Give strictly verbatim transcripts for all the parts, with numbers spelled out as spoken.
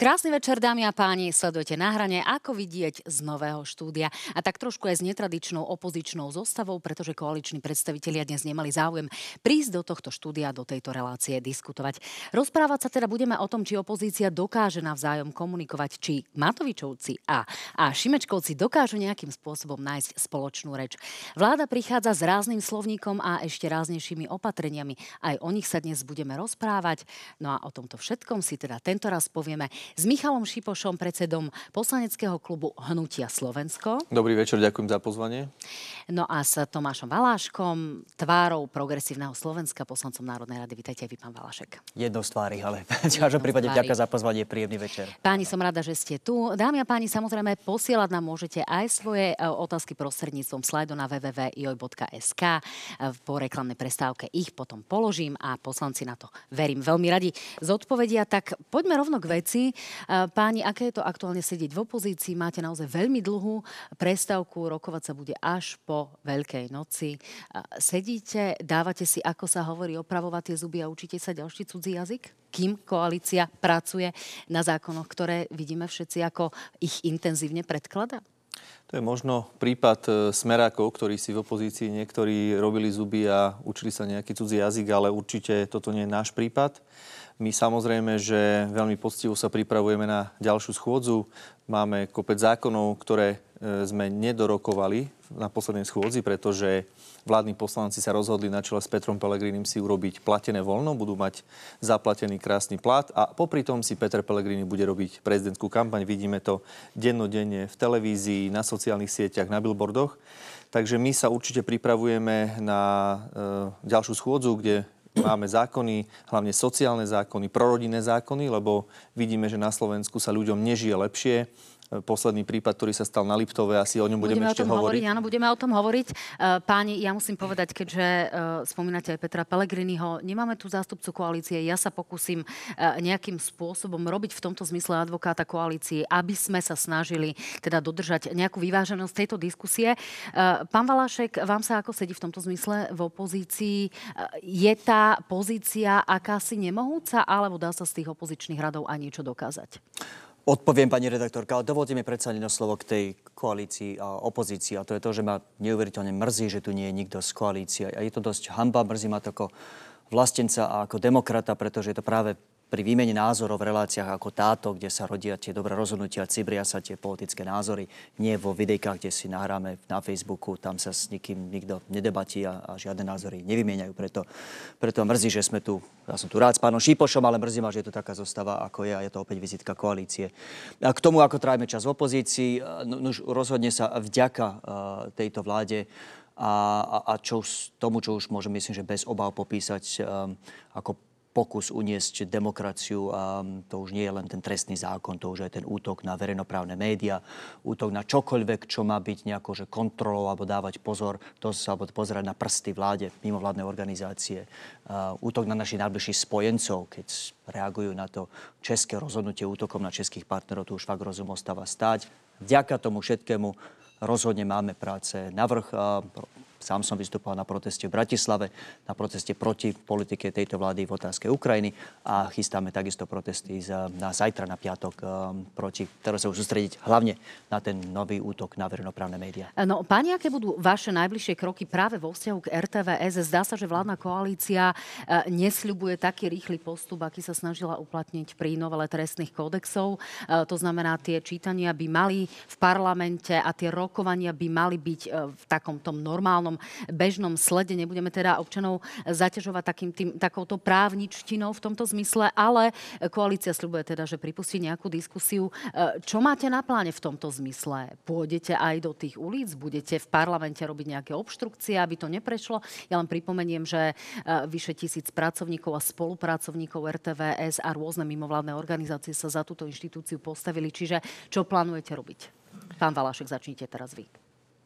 Krásny večer, dámy a páni, sledujete Na hrane, ako vidieť z nového štúdia. A tak trošku aj s netradičnou opozičnou zostavou, pretože koaliční predstavitelia dnes nemali záujem prísť do tohto štúdia, do tejto relácie diskutovať. Rozprávať sa teda budeme o tom, či opozícia dokáže navzájom komunikovať, či Matovičovci a, a Šimečkovci dokážu nejakým spôsobom nájsť spoločnú reč. Vláda prichádza s rázným slovníkom a ešte ráznejšími opatreniami. Aj o nich sa dnes budeme rozprávať. No a o tomto všetkom si teda tento raz povieme s Michalom Šipošom, predsedom poslaneckého klubu Hnutia Slovensko. Dobrý večer, ďakujem za pozvanie. No a s Tomášom Valáškom, tvárou progresívneho Slovenska, poslancom Národnej rady. Vítajte aj vy, pán Valášek. Jedno z tvári, ale v každom prípade ďakujem za pozvanie, príjemný večer. Páni, som rada, že ste tu. Dámy a páni, samozrejme posielať nám môžete aj svoje otázky prostredníctvom slajdu na w w w bodka joj bodka es ka. Po reklamnej prestávke ich potom položím a poslanci na to, verím, veľmi radi zodpovedia. Tak poďme rovno k veci. Páni, aké je to aktuálne sedieť v opozícii? Máte naozaj veľmi dlhú prestávku, rokovať sa bude až po Veľkej noci. Sedíte, dávate si, ako sa hovorí, opravovať tie zuby a učíte sa ďalší cudzí jazyk? Kým koalícia pracuje na zákonoch, ktoré vidíme všetci, ako ich intenzívne predkladá? To je možno prípad smerákov, ktorí si v opozícii niektorí robili zuby a učili sa nejaký cudzí jazyk, ale určite toto nie je náš prípad. My samozrejme, že veľmi poctivo sa pripravujeme na ďalšiu schôdzu. Máme kopec zákonov, ktoré sme nedorokovali na poslednej schôdzi, pretože vládni poslanci sa rozhodli na čele s Petrom Pellegrinim si urobiť platené voľno, budú mať zaplatený krásny plat a popri tom si Peter Pellegrini bude robiť prezidentskú kampaň. Vidíme to dennodenne v televízii, na sociálnych sieťach, na billboardoch. Takže my sa určite pripravujeme na e, ďalšiu schôdzu, kde máme zákony, hlavne sociálne zákony, prorodinné zákony, lebo vidíme, že na Slovensku sa ľuďom nežije lepšie. Posledný prípad, ktorý sa stal na Liptove, asi o ňom budeme, budeme ešte hovoriť. hovoriť. Áno, budeme o tom hovoriť. Páni, ja musím povedať, keďže spomínate aj Petra Pellegriniho, nemáme tu zástupcu koalície, ja sa pokúsim nejakým spôsobom robiť v tomto zmysle advokáta koalície, aby sme sa snažili teda dodržať nejakú vyváženosť tejto diskusie. Pán Valášek, vám sa ako sedí v tomto zmysle v opozícii? Je tá pozícia akási nemohúca, alebo dá sa z tých opozičných radov aj niečo dokázať? Odpoviem, pani redaktorka, ale dovolte mi predsa jedno slovo k tej koalícii a opozícii. A to je to, že ma neuveriteľne mrzí, že tu nie je nikto z koalície. A je to dosť hanba, mrzí ma to ako vlastenca a ako demokrata, pretože je to práve pri výmene názorov v reláciách ako táto, kde sa rodia tie dobré rozhodnutia, cibria sa tie politické názory, nie vo videjkách, kde si nahráme na Facebooku, tam sa s nikým nikto nedebatí a, a žiadne názory nevymieňajú. Preto, preto mrzí, že sme tu, ja som tu rád s pánom Šipošom, ale mrzí ma, že je to taká zostava, ako je, a je to opäť vizitka koalície. A k tomu, ako trávime čas v opozícii, no, no, rozhodne sa vďaka uh, tejto vláde a, a, a čo už, tomu, čo už môžem, myslím, že bez obáv popísať um, ako pokus uniesť demokraciu, a to už nie je len ten trestný zákon, to už je ten útok na verejnoprávne médiá, útok na čokoľvek, čo má byť nejako že kontrolou alebo dávať pozor, to sa alebo pozerať na prsty vláde, mimovládne organizácie, uh, útok na našich najbližších spojencov, keď reagujú na to české rozhodnutie útokom na českých partnerov, tu už fakt rozum ostáva stáť. Vďaka tomu všetkému rozhodne máme práce navrch. Uh, Sám som vystupoval na proteste v Bratislave, na proteste proti politike tejto vlády v otázke Ukrajiny a chystáme takisto protesty za, na zajtra, na piatok, um, proti, ktoré sa už sústrediť hlavne na ten nový útok na verejnoprávne médiá. No, páni, aké budú vaše najbližšie kroky práve vo vzťahu k er té vé es? Zdá sa, že vládna koalícia uh, nesľubuje taký rýchly postup, aký sa snažila uplatniť pri novele trestných kódexov. Uh, to znamená, tie čítania by mali v parlamente a tie rokovania by mali byť uh, v takom tom normálnom bežnom slede. Nebudeme teda občanov zaťažovať takým tým, takouto právničtinou v tomto zmysle, ale koalícia sľubuje teda, že pripustí nejakú diskusiu. Čo máte na pláne v tomto zmysle? Pôjdete aj do tých ulic? Budete v parlamente robiť nejaké obštrukcie, aby to neprešlo? Ja len pripomeniem, že vyše tisíc pracovníkov a spolupracovníkov er té vé es a rôzne mimovládne organizácie sa za túto inštitúciu postavili. Čiže čo plánujete robiť? Pán Valášek, začnite teraz vy.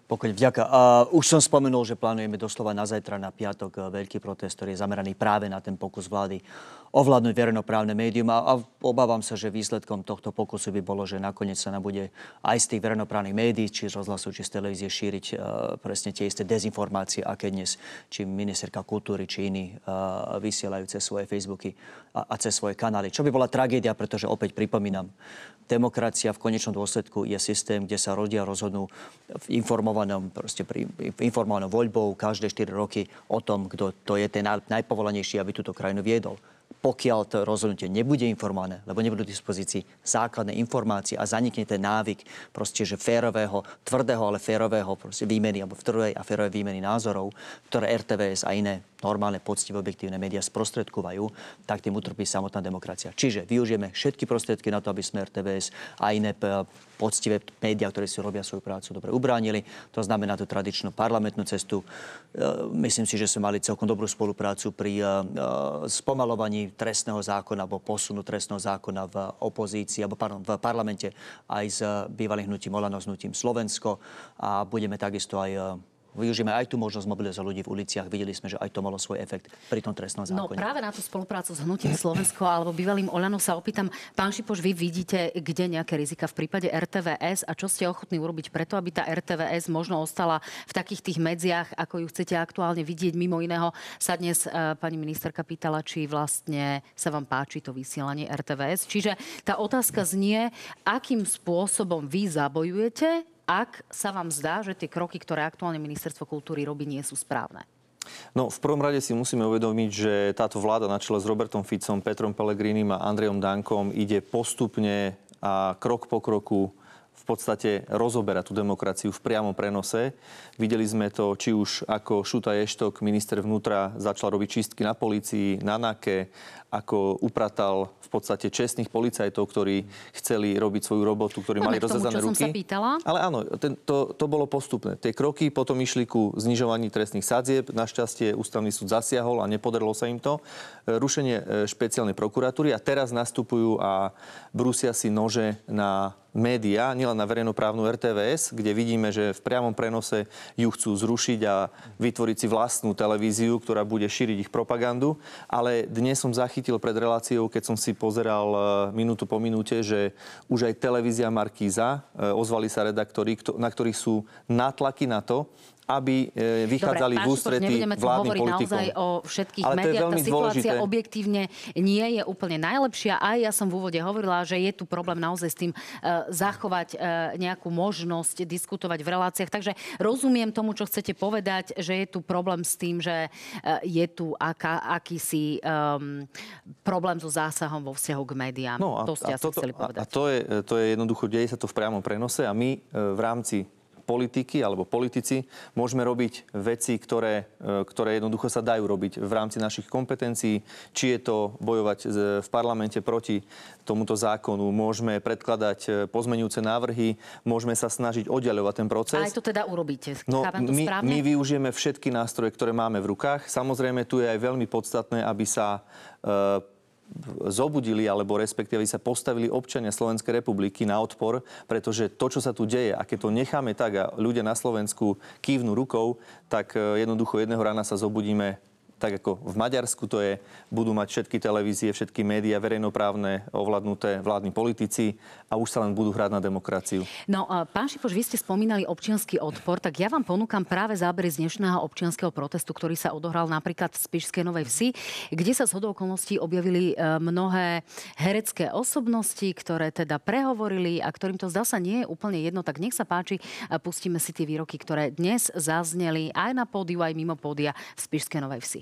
Pokojne, vďaka. A už som spomenul, že plánujeme doslova na zajtra, na piatok, veľký protest, ktorý je zameraný práve na ten pokus vlády ovládnuť verejnoprávne médium. A, a obávam sa, že výsledkom tohto pokusu by bolo, že nakoniec sa nabude aj z tých verejnoprávnych médií, či z rozhlasu, či z televízie šíriť uh, presne tie isté dezinformácie, aké dnes či ministerka kultúry, či iní uh, vysielajú cez svoje Facebooky a, a cez svoje kanály. Čo by bola tragédia, pretože opäť pripomínam, demokracia v konečnom dôsledku je systém, kde sa ľudia rozhodnú v informovanom, proste pri informovanom voľbou každé štyri roky o tom, kto to je ten najpovolanejší, aby túto krajinu viedol. Pokiaľ to rozhodnutie nebude informované, lebo nebudú k dispozícii základné informácie a zanikne ten návyk proste, že férového, tvrdého, ale férového proste výmeny, alebo tvrdej a férovej výmeny názorov, ktoré er té vé es a iné normálne, poctivé, objektívne médiá sprostredkovajú, tak tým utrpí samotná demokracia. Čiže využijeme všetky prostriedky na to, aby sme er té vé es a iné poctivé médiá, ktoré si robia svoju prácu, dobre ubránili. To znamená tú tradičnú parlamentnú cestu. Myslím si, že sme mali celkom dobrú spoluprácu pri spomalovaní trestného zákona alebo posunu trestného zákona v opozícii, alebo pardon, v parlamente aj s bývalým hnutím Olano, s hnutím Slovensko. A budeme takisto aj využijeme aj tú možnosť mobilizovať ľudí v uliciach. Videli sme, že aj to malo svoj efekt pri tom trestnom zákone. No práve na tú spoluprácu s hnutím Slovensko alebo bývalým Olano sa opýtam. Pán Šipoš, vy vidíte, kde nejaké rizika v prípade er té vé es a čo ste ochotní urobiť preto, aby tá er té vé es možno ostala v takých tých medziach, ako ju chcete aktuálne vidieť? Mimo iného sa dnes uh, pani ministerka pýtala, či vlastne sa vám páči to vysielanie er té vé es. Čiže tá otázka znie, akým spôsobom vy zabojujete, ak sa vám zdá, že tie kroky, ktoré aktuálne Ministerstvo kultúry robí, nie sú správne? No, v prvom rade si musíme uvedomiť, že táto vláda na čele s Robertom Ficom, Petrom Pellegrinim a Andrejom Dankom ide postupne a krok po kroku v podstate rozoberá tú demokraciu v priamom prenose. Videli sme to, či už ako Šuta Eštok, minister vnútra, začal robiť čistky na polícii, na NAKE, ako upratal v podstate čestných policajtov, ktorí chceli robiť svoju robotu, ktorí mali rozrezané ruky. Ale áno, ten, to, to bolo postupné. Tie kroky potom išli ku znižovaní trestných sadzieb. Našťastie ústavný súd zasiahol a nepodarilo sa im to. Rušenie špeciálnej prokuratúry a teraz nastupujú a brúsia si nože na médiá, nielen na verejnoprávnu er té vé es, kde vidíme, že v priamom prenose ju chcú zrušiť a vytvoriť si vlastnú televíziu, ktorá bude šíriť ich propagandu. Ale dnes som zachytil pred reláciou, keď som si pozeral minútu po minúte, že už aj televízia Markíza, ozvali sa redaktori, na ktorých sú nátlaky na to, aby vychádzali Dobre, v ústretí vládnym politikom. Naozaj o všetkých Ale médiách. Tá situácia dôležité. Objektívne nie je úplne najlepšia. Aj ja som v úvode hovorila, že je tu problém naozaj s tým uh, zachovať uh, nejakú možnosť diskutovať v reláciách. Takže rozumiem tomu, čo chcete povedať, že je tu problém s tým, že uh, je tu aká, akýsi um, problém so zásahom vo vzťahu k médiám. No a, to ste a, asi toto, chceli povedať. a to, je, to je jednoducho, deje sa to v priamom prenose a my uh, v rámci politiky alebo politici môžeme robiť veci, ktoré, ktoré jednoducho sa dajú robiť v rámci našich kompetencií. Či je to bojovať v parlamente proti tomuto zákonu, môžeme predkladať pozmeňujúce návrhy, môžeme sa snažiť oddiaľovať ten proces. Aj to teda urobíte. No, Chápem to my, správne? my využijeme všetky nástroje, ktoré máme v rukách. Samozrejme, tu je aj veľmi podstatné, aby sa e, zobudili, alebo respektíve sa postavili občania Slovenskej republiky na odpor, pretože to, čo sa tu deje, a keď to necháme tak a ľudia na Slovensku kývnu rukou, tak jednoducho jedného rána sa zobudíme tak ako v Maďarsku to je, budú mať všetky televízie, všetky médiá verejnoprávne ovládnuté vládni politici a už sa len budú hrať na demokraciu. No, pán Šipoš, vy ste spomínali občiansky odpor, tak ja vám ponúkam práve zábery z dnešného občianskeho protestu, ktorý sa odohral napríklad v Spišskej Novej Vsi, kde sa zhodou okolností objavili mnohé herecké osobnosti, ktoré teda prehovorili a ktorým to zdá sa nie je úplne jedno, tak nech sa páči, pustíme si tie výroky, ktoré dnes zazneli aj na pódiu, aj mimo pódia v Spišskej Novej Vsi.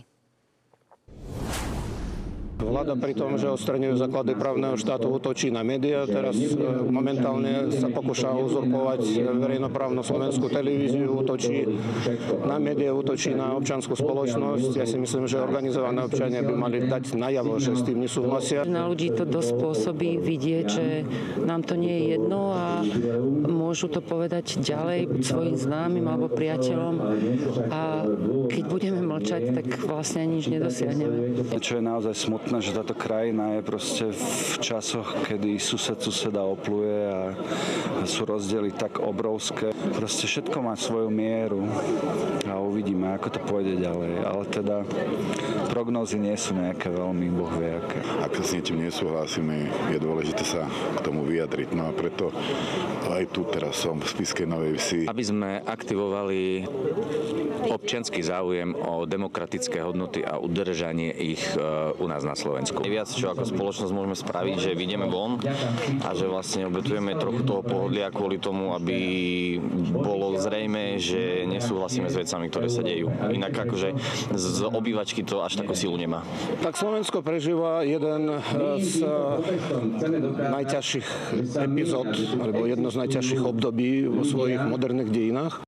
Vláda pri tom, že odstraňujú základy právneho štátu, útočí na médiá. Teraz momentálne sa pokúša uzurpovať verejnoprávnu slovenskú televíziu, útočí na médiá, útočí na občiansku spoločnosť. Ja si myslím, že organizované občania by mali dať najavo, že s tým nesúhlasia. Na ľudí to dosť spôsobí vidieť, že nám to nie je jedno a môžu to povedať ďalej svojim známym alebo priateľom. A keď budeme mlčať, tak vlastne nič nedosiahneme. Čo je naozaj smutné, smutné, že táto krajina je proste v časoch, kedy sused suseda opluje a sú rozdiely tak obrovské. Proste všetko má svoju mieru a uvidíme, ako to pôjde ďalej. Ale teda prognózy nie sú nejaké veľmi, Boh vie aké. Ak sa s niečím nesúhlasíme, je dôležité sa k tomu vyjadriť. No a preto aj tu teraz som v Spišskej Novej Vsi. Aby sme aktivovali občiansky záujem o demokratické hodnoty a udržanie ich u nás na Slovensku. Viac, čo ako spoločnosť môžeme spraviť, že vyjdeme von a že vlastne obetujeme trochu toho pohodlia kvôli tomu, aby bolo zrejme, že nesúhlasíme s vecami, ktoré sa dejú. Inak akože z obývačky to až takú silu nemá. Tak Slovensko prežíva jeden z najťažších epizód, alebo jedno z najťažších období vo svojich moderných dejinách.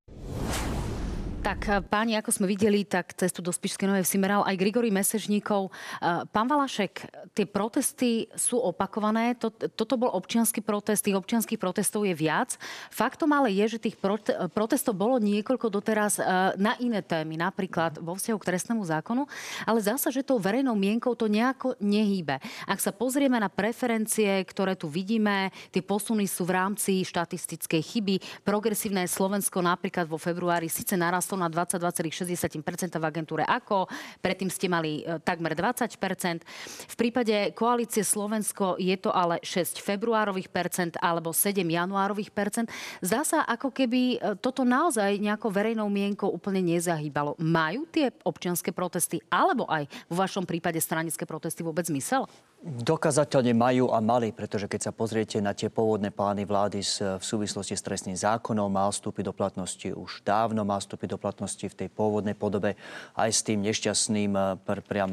Tak páni, ako sme videli, tak cestu do Spišskej Novej Vsi meral aj Grigorij Mesežníkov. Pán Valašek, tie protesty sú opakované. Toto bol občiansky protest, tých občianskych protestov je viac. Faktom ale je, že tých protestov bolo niekoľko doteraz na iné témy, napríklad vo vzťahu k trestnému zákonu, ale zdá sa, že tou verejnou mienkou to nejako nehýbe. Ak sa pozrieme na preferencie, ktoré tu vidíme, tie posuny sú v rámci štatistickej chyby. Progresívne Slovensko napríklad vo februári síce narastlo na dvadsaťdva celá šesť percent v agentúre AKO, predtým ste mali takmer dvadsať percent. V prípade koalície Slovensko je to ale šesť februárových percent alebo sedem januárových percent. Zdá sa, ako keby toto naozaj nejakou verejnou mienkou úplne nezahýbalo. Majú tie občianske protesty alebo aj vo vašom prípade stranické protesty vôbec zmysel? Dokazateľne majú a mali, pretože keď sa pozriete na tie pôvodné plány vlády v súvislosti s trestným zákonom, mal vstúpiť do platnosti už dávno, mal vstúpiť do platnosti v tej pôvodnej podobe aj s tým nešťastným, priam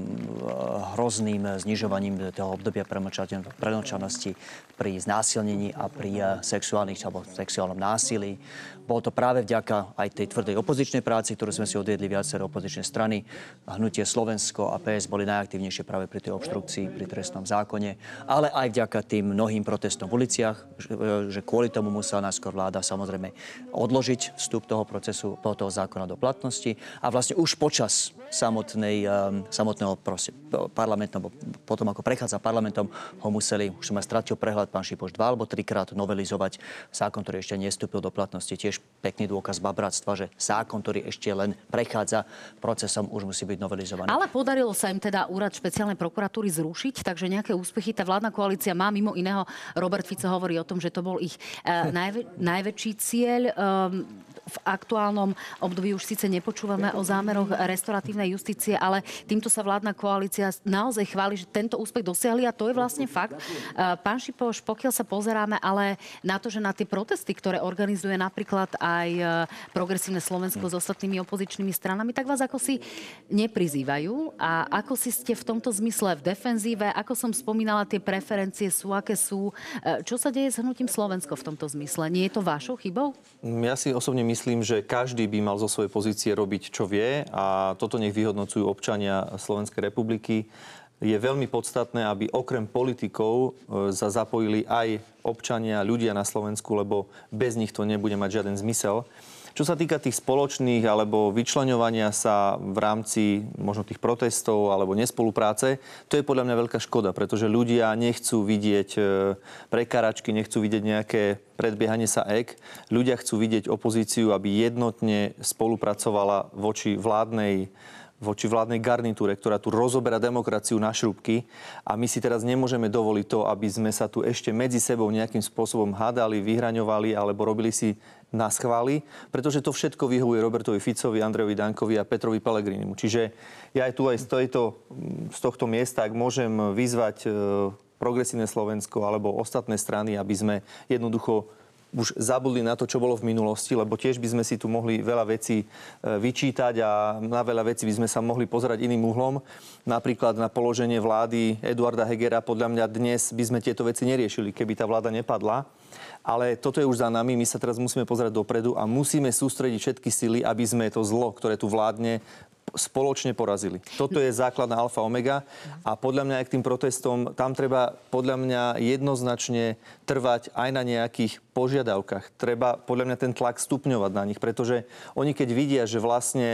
hrozným znižovaním toho obdobia premlčanosti pri znásilnení a pri sexuálnych alebo sexuálnom násilí. Bolo to práve vďaka aj tej tvrdej opozičnej práci, ktorú sme si odviedli viaceré opozičné strany. Hnutie Slovensko a pé es boli najaktívnejšie práve pri tej obštrukcii, pri trestnom zákone, ale aj vďaka tým mnohým protestom v uliciach, že kvôli tomu musela najskôr vláda samozrejme odložiť vstup toho procesu, toho zákona do platnosti a vlastne už počas samotnej, samotného parlamentu, potom ako prechádza parlamentom, ho museli, už som aj stratil prehľad, pán Šipoš, dva alebo trikrát novelizovať zákon, ktorý ešte nestúpil do platnosti. Tiež pekný dôkaz babratstva, že zákon, ktorý ešte len prechádza procesom, už musí byť novelizovaný. Ale podarilo sa im teda úrad špeciálnej prokuratúry zrušiť, takže nejaké úspechy tá vládna koalícia má. Mimo iného, Robert Fico hovorí o tom, že to bol ich uh, najvä- najväčší cieľ. Um, v aktuálnom období už síce nepočúvame o zámeroch restoratívnej justície, ale týmto sa vládna koalícia naozaj chváli, že tento úspech dosiahli a to je vlastne fakt. Pán Šipoš, pokiaľ sa pozeráme ale na to, že na tie protesty, ktoré organizuje napríklad aj Progresívne Slovensko s ostatnými opozičnými stranami, tak vás ako si neprizývajú a ako si ste v tomto zmysle v defenzíve, ako som spomínala, tie preferencie sú, aké sú. Čo sa deje s hnutím Slovensko v tomto zmysle? Nie je to vašou chybou? Ja si osobne myslím, že každý by mal zo svojej pozície robiť, čo vie a toto nech vyhodnocujú občania Slovenskej republiky. Je veľmi podstatné, aby okrem politikov sa zapojili aj občania, ľudia na Slovensku, lebo bez nich to nebude mať žiaden zmysel. Čo sa týka tých spoločných alebo vyčleňovania sa v rámci možno tých protestov alebo nespolupráce, to je podľa mňa veľká škoda, pretože ľudia nechcú vidieť prekáračky, nechcú vidieť nejaké predbiehanie sa ek. Ľudia chcú vidieť opozíciu, aby jednotne spolupracovala voči vládnej voči vládnej garnitúre, ktorá tu rozoberá demokraciu na šrubky. A my si teraz nemôžeme dovoliť to, aby sme sa tu ešte medzi sebou nejakým spôsobom hádali, vyhraňovali alebo robili si na schvály, pretože to všetko vyhovuje Robertovi Ficovi, Andrejovi Dankovi a Petrovi Pellegrinimu. Čiže ja aj tu aj z, tejto, z tohto miesta, ak môžem vyzvať Progresívne Slovensko alebo ostatné strany, aby sme jednoducho už zabudli na to, čo bolo v minulosti, lebo tiež by sme si tu mohli veľa vecí vyčítať a na veľa vecí by sme sa mohli pozerať iným uhlom. Napríklad na položenie vlády Eduarda Hegera. Podľa mňa dnes by sme tieto veci neriešili, keby tá vláda nepadla. Ale toto je už za nami, my sa teraz musíme pozerať dopredu a musíme sústrediť všetky sily, aby sme to zlo, ktoré tu vládne, spoločne porazili. Toto je základná alfa omega a podľa mňa aj k tým protestom, tam treba podľa mňa jednoznačne trvať aj na nejakých požiadavkách. Treba podľa mňa ten tlak stupňovať na nich, pretože oni keď vidia, že vlastne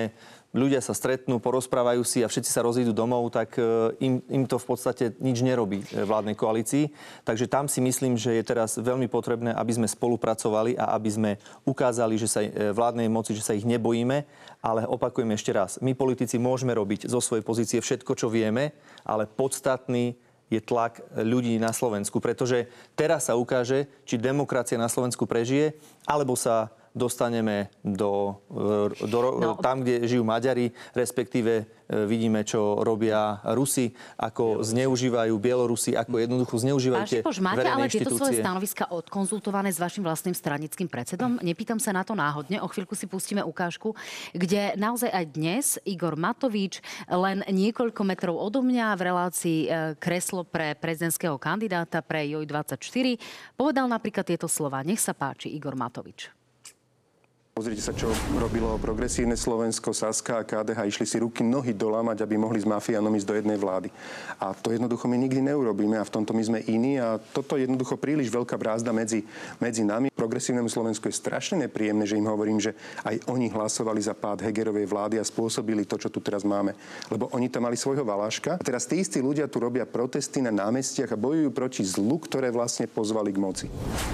ľudia sa stretnú, porozprávajú si a všetci sa rozídu domov, tak im, im to v podstate nič nerobí vládnej koalícii. Takže tam si myslím, že je teraz veľmi potrebné, aby sme spolupracovali a aby sme ukázali, že sa vládnej moci, že sa ich nebojíme. Ale opakujem ešte raz, my politici môžeme robiť zo svojej pozície všetko, čo vieme, ale podstatný je tlak ľudí na Slovensku, pretože teraz sa ukáže, či demokracia na Slovensku prežije, alebo sa dostaneme do, do, no. tam, kde žijú Maďari, respektíve vidíme, čo robia Rusi, ako zneužívajú Bielorusi, ako jednoducho zneužívajú tie Šipoš, máte verejné ale inštitúcie. tieto svoje stanoviska odkonzultované s vašim vlastným stranickým predsedom? Nepýtam sa na to náhodne, o chvíľku si pustíme ukážku, kde naozaj aj dnes Igor Matovič len niekoľko metrov odo mňa v relácii Kreslo pre prezidentského kandidáta pre Joj dvadsaťštyri povedal napríklad tieto slova. Nech sa páči, Igor Matovič. Pozrite sa, čo robilo progresívne Slovensko, Saska a ká dé há. Išli si ruky, nohy dolámať, aby mohli s mafiánom ísť do jednej vlády. A to jednoducho my nikdy neurobíme a v tomto my sme iní. A toto je jednoducho príliš veľká brázda medzi, medzi nami. Progresívnemu Slovensku je strašne nepríjemné, že im hovorím, že aj oni hlasovali za pád Hegerovej vlády a spôsobili to, čo tu teraz máme. Lebo oni tam mali svojho Valáška. A teraz tí istí ľudia tu robia protesty na námestiach a bojujú proti zlu, ktoré vlastne pozvali k moci.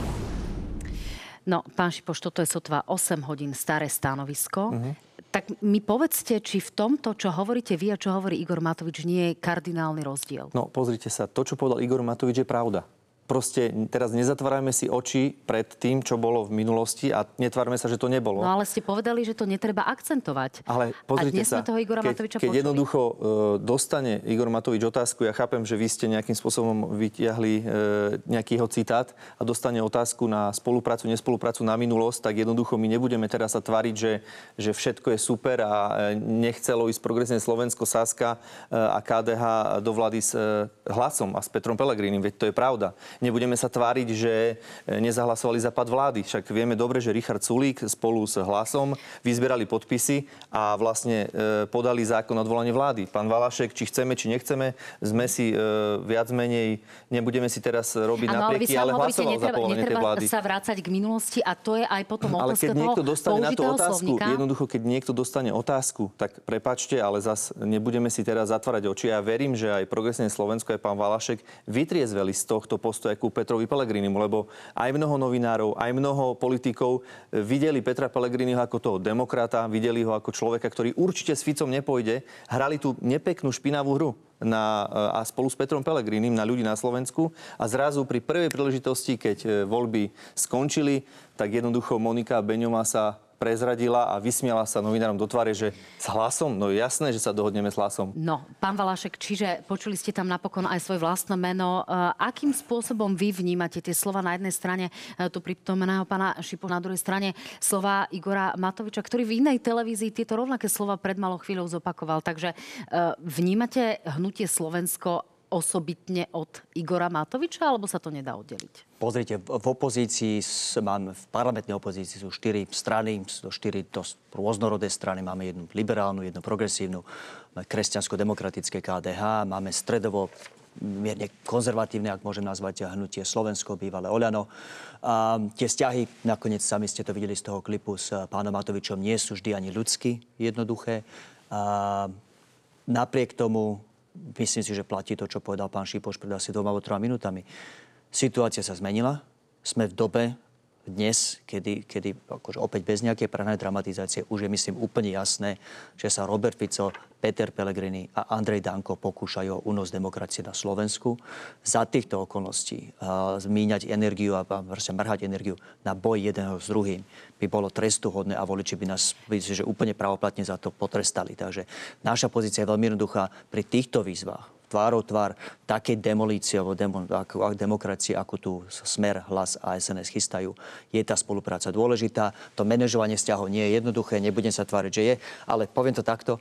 No, pán Šipoš, toto je sotva osem hodín staré stanovisko. Uh-huh. Tak mi povedzte, či v tomto, čo hovoríte vy a čo hovorí Igor Matovič, nie je kardinálny rozdiel. No, pozrite sa, to, čo povedal Igor Matovič, je pravda. Proste teraz nezatvárajme si oči pred tým, čo bolo v minulosti a netvárme sa, že to nebolo. No ale ste povedali, že to netreba akcentovať. Ale pozrite a dnes sa, sme toho Igora keď, Matoviča keď počuli. jednoducho e, dostane Igor Matovič otázku, ja chápem, že vy ste nejakým spôsobom vytiahli e, nejaký jeho citát a dostane otázku na spoluprácu, nespoluprácu na minulosť, tak jednoducho my nebudeme teraz sa tvariť, že, že všetko je super a nechcelo ísť progresívne Slovensko, Saska e, a ká dé há do vlády s e, Hlasom a s Petrom Pellegrinim, veď to je pravda. Nebudeme sa tváriť, že nezahlasovali za pád vlády. Však vieme dobre, že Richard Sulík spolu s Hlasom vyzbierali podpisy a vlastne e, podali zákon na odvolanie vlády. Pán Valašek, či chceme, či nechceme, sme si e, viac menej, nebudeme si teraz robiť ano, naprieky, ale, ale hlasoval netreba, za povolenie tej vlády. Netreba sa vrácať k minulosti a to je aj potom ale otázka keď niekto toho dostane na tú otázku, slovníka. jednoducho, keď niekto dostane otázku, tak prepáčte, ale zas nebudeme si teraz zatvárať oči. Ja verím, že aj progresívne Slovensko, aj pán Valašek vytriezveli z tohto postoja ku Petrovi Pellegrinimu, lebo aj mnoho novinárov, aj mnoho politikov videli Petra Pellegriniho ako toho demokrata, videli ho ako človeka, ktorý určite s Ficom nepôjde. Hrali tú nepeknú špinavú hru na, a spolu s Petrom Pellegrinim na ľudí na Slovensku a zrazu pri prvej príležitosti, keď voľby skončili, tak jednoducho Monika Beňová sa prezradila a vysmiala sa novinárom do tváre, že s Hlasom? No jasné, že sa dohodneme s Hlasom. No, pán Valašek, čiže počuli ste tam napokon aj svoje vlastné meno. Akým spôsobom vy vnímate tie slova na jednej strane tu pripomínaného pána Šipoša, na druhej strane slova Igora Matoviča, ktorý v inej televízii tieto rovnaké slova pred malou chvíľou zopakoval. Takže vnímate hnutie Slovensko osobitne od Igora Matoviča, alebo sa to nedá oddeliť? Pozrite, v opozícii, máme, v parlamentnej opozícii sú štyri strany, sú štyri dosť rôznorodé strany. Máme jednu liberálnu, jednu progresívnu, kresťansko-demokratické ká dé há, máme stredovo mierne konzervatívne, ak môžem nazvať, hnutie Slovensko, bývalé Oľano. A tie vzťahy, nakoniec sami ste to videli z toho klipu s pánom Matovičom, nie sú vždy ani ľudsky jednoduché. A napriek tomu myslím si, že platí to, čo povedal pán Šipoš pred asi dvoma alebo troma minútami. Situácia sa zmenila. Sme v dobe dnes, kedy, kedy akože opäť bez nejakej prehnanej dramatizácie už je, myslím, úplne jasné, že sa Robert Fico, Peter Pellegrini a Andrej Danko pokúšajú o únos demokracie na Slovensku. Za týchto okolností uh, zmíňať energiu a vlastne mrhať energiu na boj jedného s druhým by bolo trestuhodné a voliči by nás že úplne pravoplatne za to potrestali. Takže naša pozícia je veľmi jednoduchá pri týchto výzvach. Tvárou tvár takej demolície alebo demo, ako, demokracie, ako tu Smer, Hlas a es en es chystajú. Je tá spolupráca dôležitá. To manažovanie vzťahov nie je jednoduché, nebudem sa tváriť, že je, ale poviem to takto.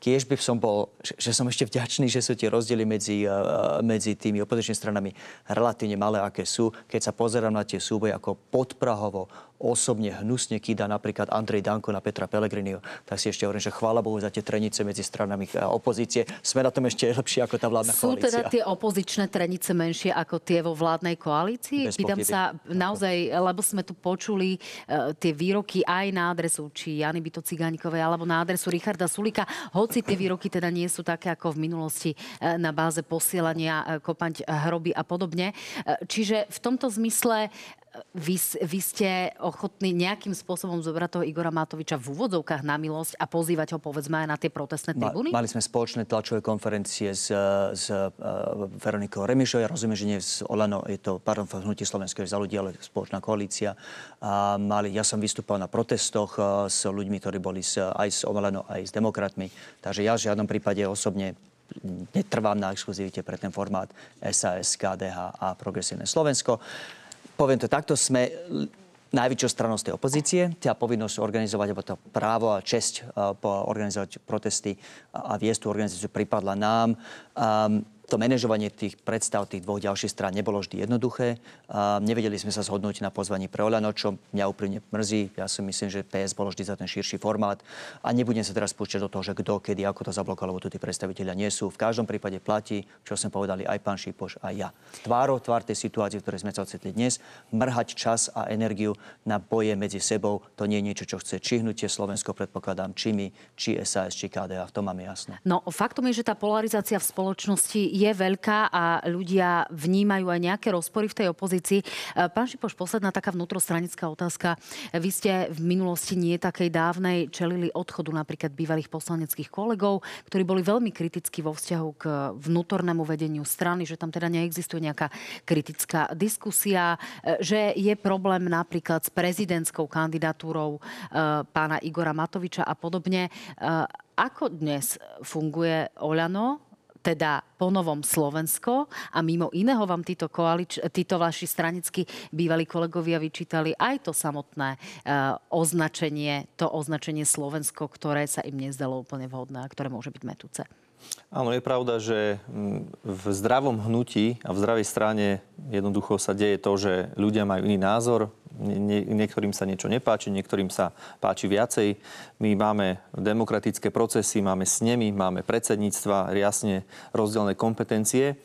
Kiež by som bol, že som ešte vďačný, že sú tie rozdiely medzi, medzi tými opozičnými stranami relatívne malé, aké sú. Keď sa pozerám na tie súboje, ako podprahovo, osobne hnusne kýda napríklad Andrej Danko na Petra Pellegriniho, tak si ešte hovorím, že chvála Bohu za tie trenice medzi stranami opozície. Sme na tom ešte lepšie ako tá vládna sú koalícia. Sú teda tie opozičné trenice menšie ako tie vo vládnej koalícii? Bez Pýtam pochyby. sa naozaj, lebo sme tu počuli uh, tie výroky aj na adresu či Jany Byto Cigánikovej alebo na adresu Richarda Sulíka, hoci tie výroky teda nie sú také ako v minulosti uh, na báze posielania uh, kopať hroby a podobne. Uh, čiže v tomto zmysle Vy, vy ste ochotní nejakým spôsobom zobrať toho Igora Matoviča v úvodzovkách na milosť a pozývať ho, povedzme, aj na tie protestné tribúny? Ma, mali sme spoločné tlačové konferencie s, s uh, Veronikou Remišovou. Ja rozumiem, že nie z Olano, je to, pardon, v Hnutí Slovenské za ľudí, ale spoločná koalícia. A mali, ja som vystúpal na protestoch uh, s ľuďmi, ktorí boli s, aj s Olano, aj s demokratmi. Takže ja v žiadnom prípade osobne netrvám na exkluzivite pre ten formát es a es, ká dé há a Progresívne Slovensko. Poviem to takto, sme najväčšou stranou z tej opozície. Tá povinnosť organizovať, alebo to právo a česť uh, organizovať protesty a, a viesť tú organizáciu pripadla nám. Um, to manažovanie tých predstav tých dvoch ďalších strán nebolo vždy jednoduché. Um, nevedeli sme sa zhodnúť na pozvaní pre Oľano, čo mňa úplne mrzí. Ja si myslím, že pé es bolo vždy za ten širší formát. A nebudem sa teraz púšťať do toho, že kto, kedy, ako to zablokoval, lebo tu tí predstavitelia nie sú. V každom prípade platí, čo sme povedali aj pán Šipoš, aj ja. Tvárou tvár tej situácie, v ktorej sme sa ocitli dnes, mrhať čas a energiu na boje medzi sebou, to nie je niečo, čo chce či Hnutie Slovensko, predpokladám, či my, či es a es, či ká dé há. V tom máme jasno. No, faktom je, že tá polarizácia v spoločnosti je veľká a ľudia vnímajú aj nejaké rozpory v tej opozícii. Pán Šipoš, posledná taká vnútrostranická otázka. Vy ste v minulosti nie takej dávnej čelili odchodu napríklad bývalých poslaneckých kolegov, ktorí boli veľmi kritickí vo vzťahu k vnútornému vedeniu strany, že tam teda neexistuje nejaká kritická diskusia, že je problém napríklad s prezidentskou kandidatúrou pána Igora Matoviča a podobne. Ako dnes funguje Oľano, teda po novom Slovensko, a mimo iného vám títo, koalič, títo vaši stranickí bývalí kolegovia vyčítali aj to samotné uh, označenie, to označenie Slovensko, ktoré sa im nezdalo úplne vhodné a ktoré môže byť mätúce. Áno, je pravda, že v zdravom hnutí a v zdravej strane jednoducho sa deje to, že ľudia majú iný názor, Nie, niektorým sa niečo nepáči, niektorým sa páči viacej. My máme demokratické procesy, máme snemy, máme predsedníctva, jasne rozdielne kompetencie.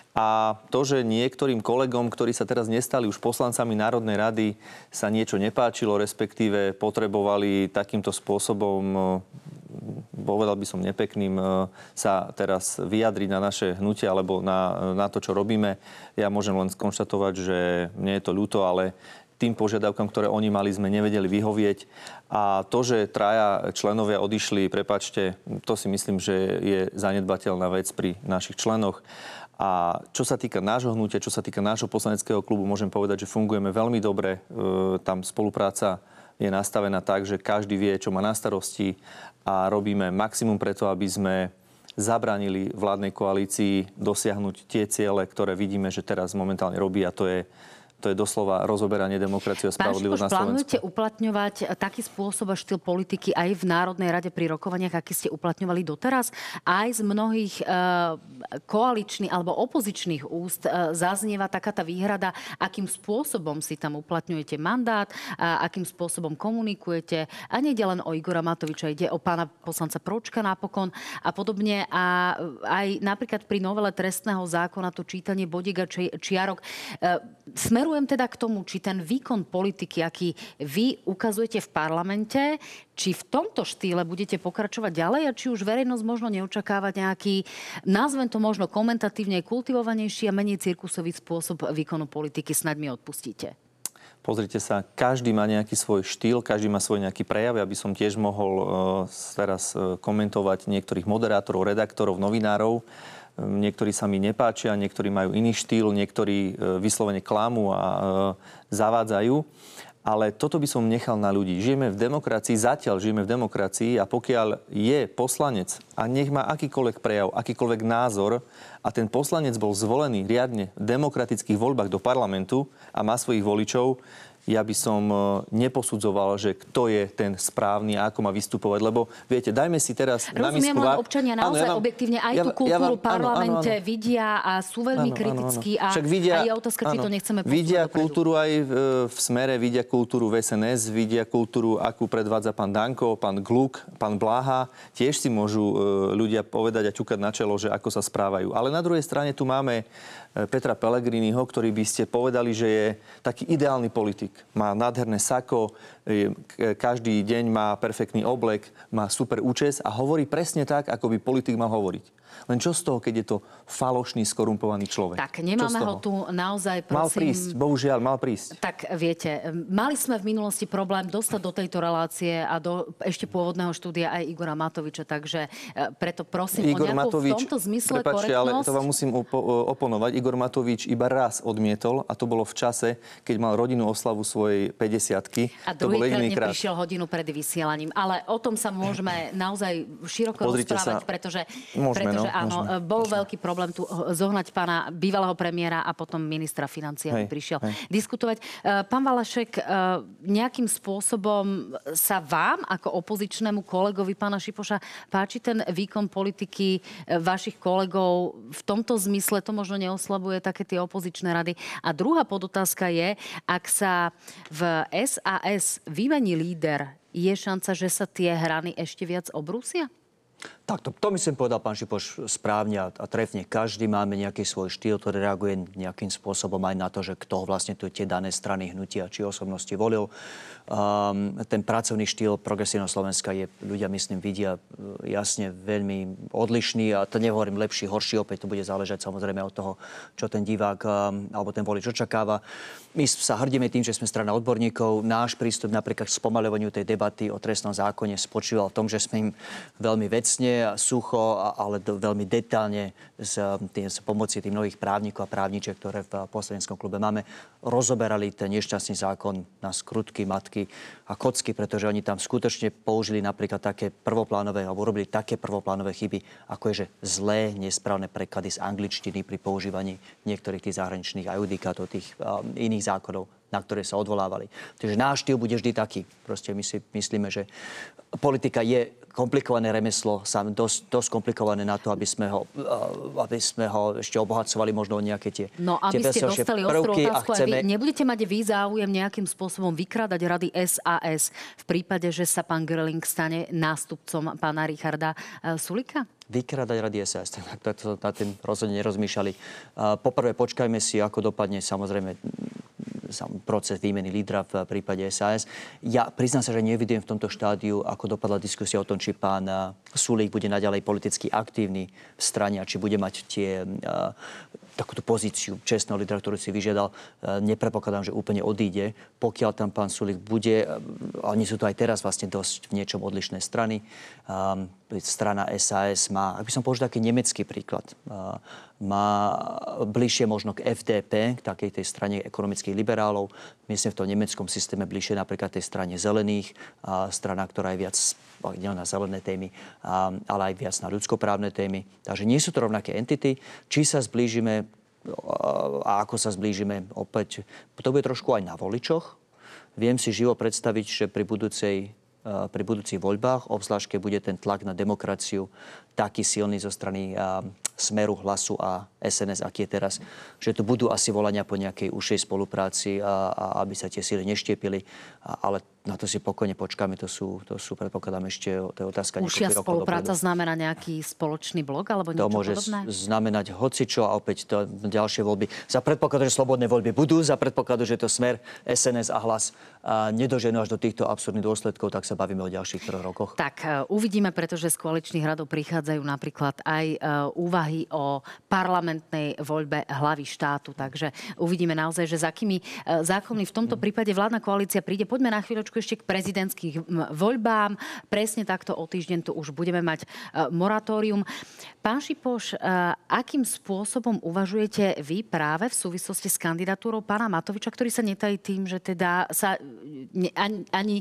A to, že niektorým kolegom, ktorí sa teraz nestali už poslancami Národnej rady, sa niečo nepáčilo, respektíve potrebovali takýmto spôsobom, povedal by som nepekným, sa teraz vyjadriť na naše hnutie alebo na, na to, čo robíme. Ja môžem len skonštatovať, že mne je to ľúto, ale tým požiadavkám, ktoré oni mali, sme nevedeli vyhovieť. A to, že traja členovia odišli, prepáčte, to si myslím, že je zanedbateľná vec pri našich členoch. A čo sa týka nášho hnutia, čo sa týka nášho poslaneckého klubu, môžem povedať, že fungujeme veľmi dobre. E, tam spolupráca je nastavená tak, že každý vie, čo má na starosti, a robíme maximum preto, aby sme zabránili vládnej koalícii dosiahnuť tie ciele, ktoré vidíme, že teraz momentálne robí, a to je To je doslova rozoberanie demokracie a spravodlivosť na Slovensku. Plánujete uplatňovať taký spôsob a štýl politiky aj v Národnej rade pri rokovaniach, aký ste uplatňovali doteraz? Aj z mnohých e, koaličných alebo opozičných úst e, zaznieva taká tá výhrada, akým spôsobom si tam uplatňujete mandát, a akým spôsobom komunikujete. A nejde len o Igora Matoviča, ide o pána poslanca Pročka napokon a podobne. A aj napríklad pri novele trestného zákona to čítanie bodík a či, čiarok e, smerujem teda k tomu, či ten výkon politiky, aký vy ukazujete v parlamente, či v tomto štýle budete pokračovať ďalej a či už verejnosť možno neočakáva nejaký, nazvem to možno komentatívne kultivovanejší a menej cirkusový spôsob výkonu politiky. Snaď mi odpustíte. Pozrite sa, každý má nejaký svoj štýl, každý má svoj nejaký prejav. Aby som tiež mohol uh, teraz uh, komentovať niektorých moderátorov, redaktorov, novinárov. Niektorí sa mi nepáčia, niektorí majú iný štýl, niektorí vyslovene klamú a zavádzajú. Ale toto by som nechal na ľudí. Žijeme v demokracii, zatiaľ žijeme v demokracii, a pokiaľ je poslanec a nech má akýkoľvek prejav, akýkoľvek názor a ten poslanec bol zvolený riadne v demokratických voľbách do parlamentu a má svojich voličov, ja by som neposudzoval, že kto je ten správny a ako má vystupovať, lebo viete, dajme si teraz na misku... Rozumiem, len občania naozaj áno, ja vám, objektívne aj ja, tú kultúru ja vám, v parlamente áno, áno, áno. vidia a sú veľmi áno, kritickí áno, áno. a, vidia, a je otázka, či áno, to nechceme posunúť vidia dopredu. kultúru aj v, v Smere, vidia kultúru v es en es, vidia kultúru, akú predvádza pán Danko, pán Gluk, pán Bláha. Tiež si môžu ľudia povedať a ťukať na čelo, že ako sa správajú. Ale na druhej strane tu máme Petra Pellegriniho, ktorý by ste povedali, že je taký ideálny politik. Má nádherné sako, každý deň má perfektný oblek, má super účes a hovorí presne tak, ako by politik mal hovoriť. Len čo z toho, keď je to falošný, skorumpovaný človek? Tak, nemáme ho tu naozaj, prosím... Mal prísť, bohužiaľ, mal prísť. Tak, viete, mali sme v minulosti problém dostať do tejto relácie a do ešte pôvodného štúdia aj Igora Matoviča, takže preto prosím Igor o nejakú Matovič, v tomto zmysle prepáčte, korektnosť. ale to vám musím oponovať. Igor Matovič iba raz odmietol a to bolo v čase, keď mal rodinnú oslavu svojej päťdesiatky. A to bol druhýkrát jediný krát. neprišiel hodinu pred vysielaním. Ale o tom sa môžeme naozaj široko Pozrite rozprávať, sa. pretože, Môžeme, pretože no, áno, môžeme. bol veľký problém tu zohnať pána bývalého premiéra a potom ministra financií, aby prišiel hej. diskutovať. Pán Valašek, nejakým spôsobom sa vám, ako opozičnému kolegovi pána Šipoša, páči ten výkon politiky vašich kolegov? V tomto zmysle to možno neoslabuje také tie opozičné rady. A druhá podotázka je, ak sa v es a es vymení líder, je šanca, že sa tie hrany ešte viac obrúsia? Tak, to, to myslím povedal pán Šipoš správne a, a trefne. Každý máme nejaký svoj štýl, ktorý reaguje nejakým spôsobom aj na to, že kto vlastne tu tie dané strany, hnutia či osobnosti volil. Um, ten pracovný štýl Progresívneho Slovenska je, ľudia myslím, vidia jasne veľmi odlišný a to nehovorím lepší, horší, opäť to bude záležať samozrejme od toho, čo ten divák um, alebo ten volič očakáva. My sa hrdíme tým, že sme strana odborníkov. Náš prístup napríklad k spomaľovaniu tej debaty o trestnom zákone spočíval v tom, že sme im veľmi vecne, sucho, ale do, veľmi detálne s, tým, s pomoci tých mnohých právnikov a právničiek, ktoré v poslaneckom klube máme, rozoberali ten nešťastný zákon na skrutky, matky a kocky, pretože oni tam skutočne použili napríklad také prvoplánové, alebo robili také prvoplánové chyby, ako je, že zlé, nesprávne preklady z angličtiny pri používaní niektorých tých zahraničných aj judikátov, tých um, iných zákonov, na ktoré sa odvolávali. Takže náš štýl bude vždy taký. Proste my si myslíme, že politika je komplikované remeslo, sám dosť, dosť komplikované na to, aby sme ho, aby sme ho ešte obohacovali možno o nejaké tie No, aby tie ste dostali ostrú otázku, chceme... vy nebudete mať vy záujem nejakým spôsobom vykrádať rady es a es v prípade, že sa pán Gröling stane nástupcom pána Richarda Sulíka? Vykrádať rady es a es, tak to na tým rozhodne nerozmýšľali. Poprvé počkajme si, ako dopadne samozrejme proces výmeny lídra v prípade es a es. Ja priznám sa, že nevidím v tomto štádiu, ako dopadla diskusia o tom, či pán Sulík bude naďalej politicky aktívny v strane a či bude mať tie takúto pozíciu čestného lídra, ktorú si vyžiadal. Nepredpokladám, že úplne odíde. Pokiaľ tam pán Sulík bude, oni sú to aj teraz vlastne dosť v niečom odlišné strany. Strana es a es má, ak by som použil taký nemecký príklad, má bližšie možno k ef dé pé, k takej tej strane ekonomických liberálov. Myslím v tom nemeckom systéme bližšie napríklad tej strane zelených, strana, ktorá je viac nielen na zelené témy, ale aj viac na ľudskoprávne témy. Takže nie sú to rovnaké entity. Či sa zblížime a ako sa zblížime, opäť to bude trošku aj na voličoch. Viem si živo predstaviť, že pri budúcej pri budúcich voľbách, obzvlášť keď bude ten tlak na demokraciu taký silný zo strany a, Smeru, Hlasu a es en es, aký je teraz, že tu budú asi volania po nejakej užšej spolupráci a, a aby sa tie síly neštiepili. A, ale na to si pokojne počkáme, to sú, to sú predpokladám ešte, to je otázka. Užšia spolupráca znamená nejaký spoločný blok alebo niečo podobné? To môže podobné? znamenať hocičo a opäť to ďalšie voľby. Za predpokladu, že slobodné voľby budú, za predpokladu, že to Smer, es en es a Hlas a nedoženú až do týchto absurdných dôsledkov, tak sa bavíme o ďalších troch rokoch. Tak uvidíme, pretože z koaličných radov prichádzajú napríklad aj úvahy o parlamentnej voľbe hlavy štátu. Takže uvidíme naozaj, že za akými zákonmi v tomto prípade vládna koalícia príde. Poďme na chvíľočku ešte k prezidentským voľbám. Presne takto o týždeň tu už budeme mať moratórium. Pán Šipoš, akým spôsobom uvažujete vy práve v súvislosti s kandidatúrou pána Matoviča, ktorý sa netají tým, že teda sa ani, ani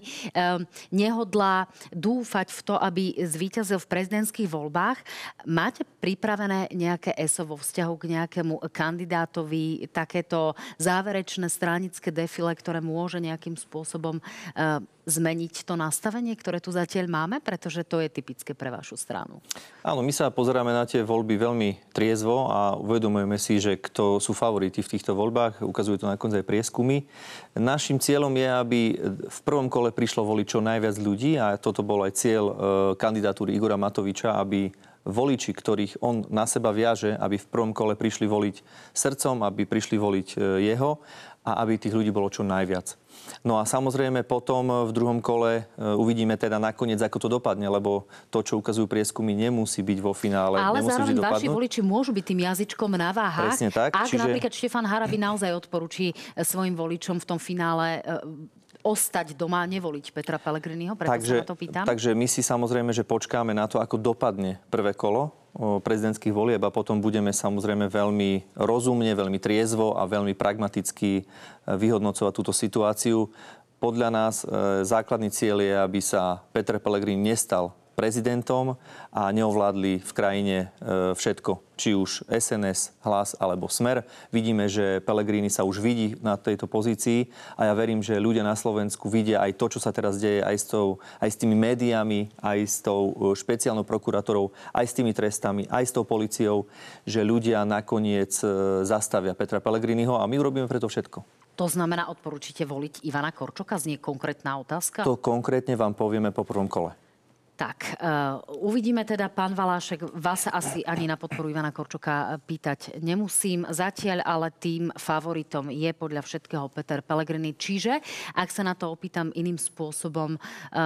nehodlá dúfať v to, aby zvíťazil v prezidentských voľbách. Máte pripravené nejaké es o vo vzťahu vzťahu k nejakému kandidátovi takéto záverečné stranické defile, ktoré môže nejakým spôsobom uh, zmeniť to nastavenie, ktoré tu zatiaľ máme? Pretože to je typické pre vašu stranu. Áno, my sa pozeráme na tie voľby veľmi triezvo a uvedomujeme si, že kto sú favoriti v týchto voľbách. Ukazujú to nakoniec aj prieskumy. Naším cieľom je, aby v prvom kole prišlo voliť čo najviac ľudí a toto bol aj cieľ kandidatúry Igora Matoviča, aby voliči, ktorých on na seba viaže, aby v prvom kole prišli voliť srdcom, aby prišli voliť jeho a aby tých ľudí bolo čo najviac. No a samozrejme potom v druhom kole uvidíme teda nakoniec, ako to dopadne, lebo to, čo ukazujú prieskumy, nemusí byť vo finále. Ale zároveň vaši voliči môžu byť tým jazyčkom na váhach. Presne tak. Ak čiže... napríklad Štefan Harabin naozaj odporúči svojim voličom v tom finále ostať doma, nevoliť Petra Pellegriniho, preto takže, sa na to pýtam. Takže my si samozrejme, že počkáme na to, ako dopadne prvé kolo prezidentských volieb a potom budeme samozrejme veľmi rozumne, veľmi triezvo a veľmi pragmaticky vyhodnocovať túto situáciu. Podľa nás základný cieľ je, aby sa Peter Pellegrini nestal prezidentom a neovládli v krajine všetko, či už es en es, Hlas alebo Smer. Vidíme, že Pellegrini sa už vidí na tejto pozícii a ja verím, že ľudia na Slovensku vidia aj to, čo sa teraz deje aj s, tou, aj s tými médiami, aj s tou špeciálnou prokurátorou, aj s tými trestami, aj s tou políciou, že ľudia nakoniec zastavia Petra Pellegriniho a my urobíme preto všetko. To znamená, odporúčite voliť Ivana Korčoka? Znie konkrétna otázka? To konkrétne vám povieme po prvom kole. Tak, uh, uvidíme teda, pán Valášek, vás sa asi ani na podporu Ivana Korčoka pýtať nemusím. Zatiaľ ale tým favoritom je podľa všetkého Peter Pellegrini. Čiže, ak sa na to opýtam iným spôsobom, uh,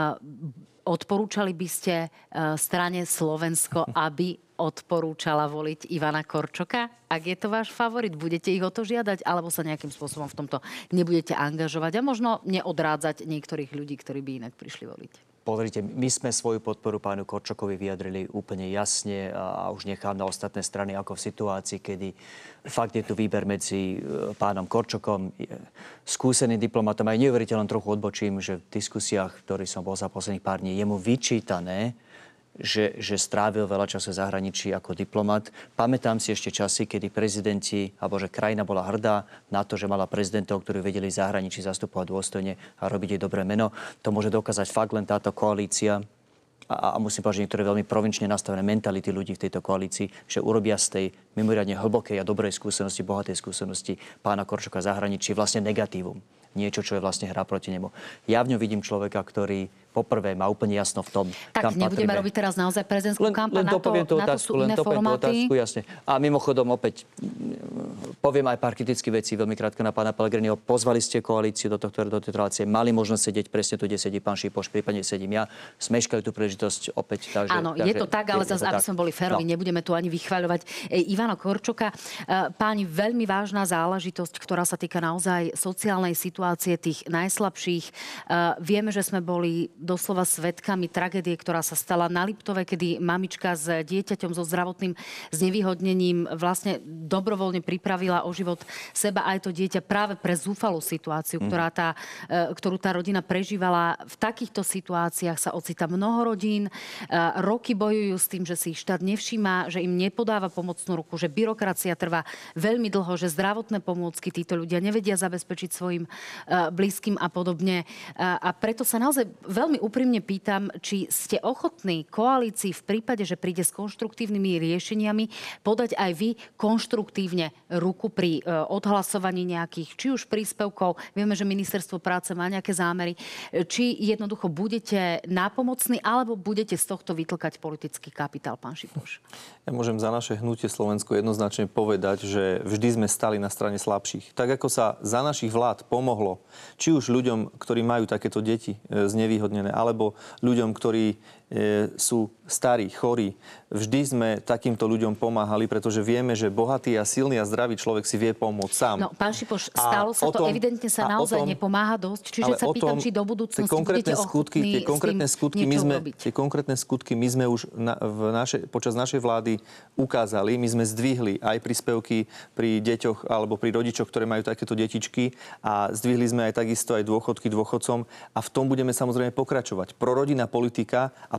odporúčali by ste uh, strane Slovensko, aby odporúčala voliť Ivana Korčoka? Ak je to váš favorit, budete ich o to žiadať, alebo sa nejakým spôsobom v tomto nebudete angažovať a možno neodrádzať niektorých ľudí, ktorí by inak prišli voliť? Pozrite, my sme svoju podporu pánu Korčokovi vyjadrili úplne jasne a už nechám na ostatné strany ako v situácii, kedy fakt je tu výber medzi pánom Korčokom, skúseným diplomatom. Aj neuveriteľne trochu odbočím, že v diskusiách, v ktorých som bol za posledných pár dní, je mu vyčítané, Že, že strávil veľa času v zahraničí ako diplomat. Pamätám si ešte časy, kedy prezidenti, alebo že krajina bola hrdá na to, že mala prezidentov, ktorí vedeli v zahraničí zastupovať dôstojne a robiť jej dobré meno. To môže dokázať fakt len táto koalícia. A, a musím povedať, že niektoré veľmi provinčne nastavené mentality ľudí v tejto koalícii, že urobia z tej mimoriadne hlbokej a dobrej skúsenosti, bohatej skúsenosti pána Korčoka v zahraničí vlastne negatívum. Niečo, čo je vlastne hra proti nemu. Ja v ňom vidím človeka, ktorý poprvé má úplne jasno v tom, tak kam nebudeme patríme. robiť teraz naozaj prezidentskú kampaň, na to, tú na to otázku, sú iné formáty. Otázku, jasne. A mimochodom opäť poviem aj pár kritických vecí, veľmi krátko na pána Pellegriniho. Pozvali ste koalíciu do tohto do tejto relácie, mali možnosť sedieť presne tu, kde sedí pán Šipoš, prípadne sedím ja. Smeškajú tú príležitosť opäť. Takže, Áno, takže, je to tak, ale zase, aby sme boli férovi, no. Nebudeme tu ani vychvaľovať Ivana Korčoka. Páni, veľmi vážna záležitosť, ktorá sa týka naozaj sociálnej situácie tých najslabších. Vieme, že sme boli doslova svedkami tragédie, ktorá sa stala na Liptove, kedy mamička s dieťaťom so zdravotným znevýhodnením vlastne dobrovoľne pripravila o život seba aj to dieťa práve pre zúfalú situáciu, ktorá tá, ktorú tá rodina prežívala. V takýchto situáciách sa ocitá mnoho rodín. Roky bojujú s tým, že si ich štát nevšíma, že im nepodáva pomocnú ruku, že byrokracia trvá veľmi dlho, že zdravotné pomôcky títo ľudia nevedia zabezpečiť svojim blízkym a podobne. A preto sa naozaj veľmi úprimne pýtam, či ste ochotní koalícii v prípade, že príde s konštruktívnymi riešeniami, podať aj vy konštruktívne ruku pri odhlasovaní nejakých, či už príspevkov. Vieme, že ministerstvo práce má nejaké zámery. Či jednoducho budete nápomocní, alebo budete z tohto vytlkať politický kapitál, pán Šipoš? Ja môžem za naše hnutie Slovensko jednoznačne povedať, že vždy sme stali na strane slabších. Tak ako sa za našich vlád pomohlo, či už ľuďom, ktorí majú takéto deti znevýhodnené, alebo ľuďom, ktorí e, sú starí, chorí. Vždy sme takýmto ľuďom pomáhali, pretože vieme, že bohatý a silný a zdravý človek si vie pomôcť sám. No, pán Šipoš, stalo sa to, tom, evidentne sa naozaj tom, nepomáha dosť, čiže sa pýtam, tom, či do budúcnosti budete skutky, ochotní tie konkrétne s tým skutky, my sme, tie konkrétne skutky my sme už na, v naše, počas našej vlády ukázali. My sme zdvihli aj príspevky pri deťoch alebo pri rodičoch, ktoré majú takéto detičky a zdvihli sme aj takisto aj dôchodky dôchodcom a v tom budeme samozrejme pokračovať. Prorodinná politika a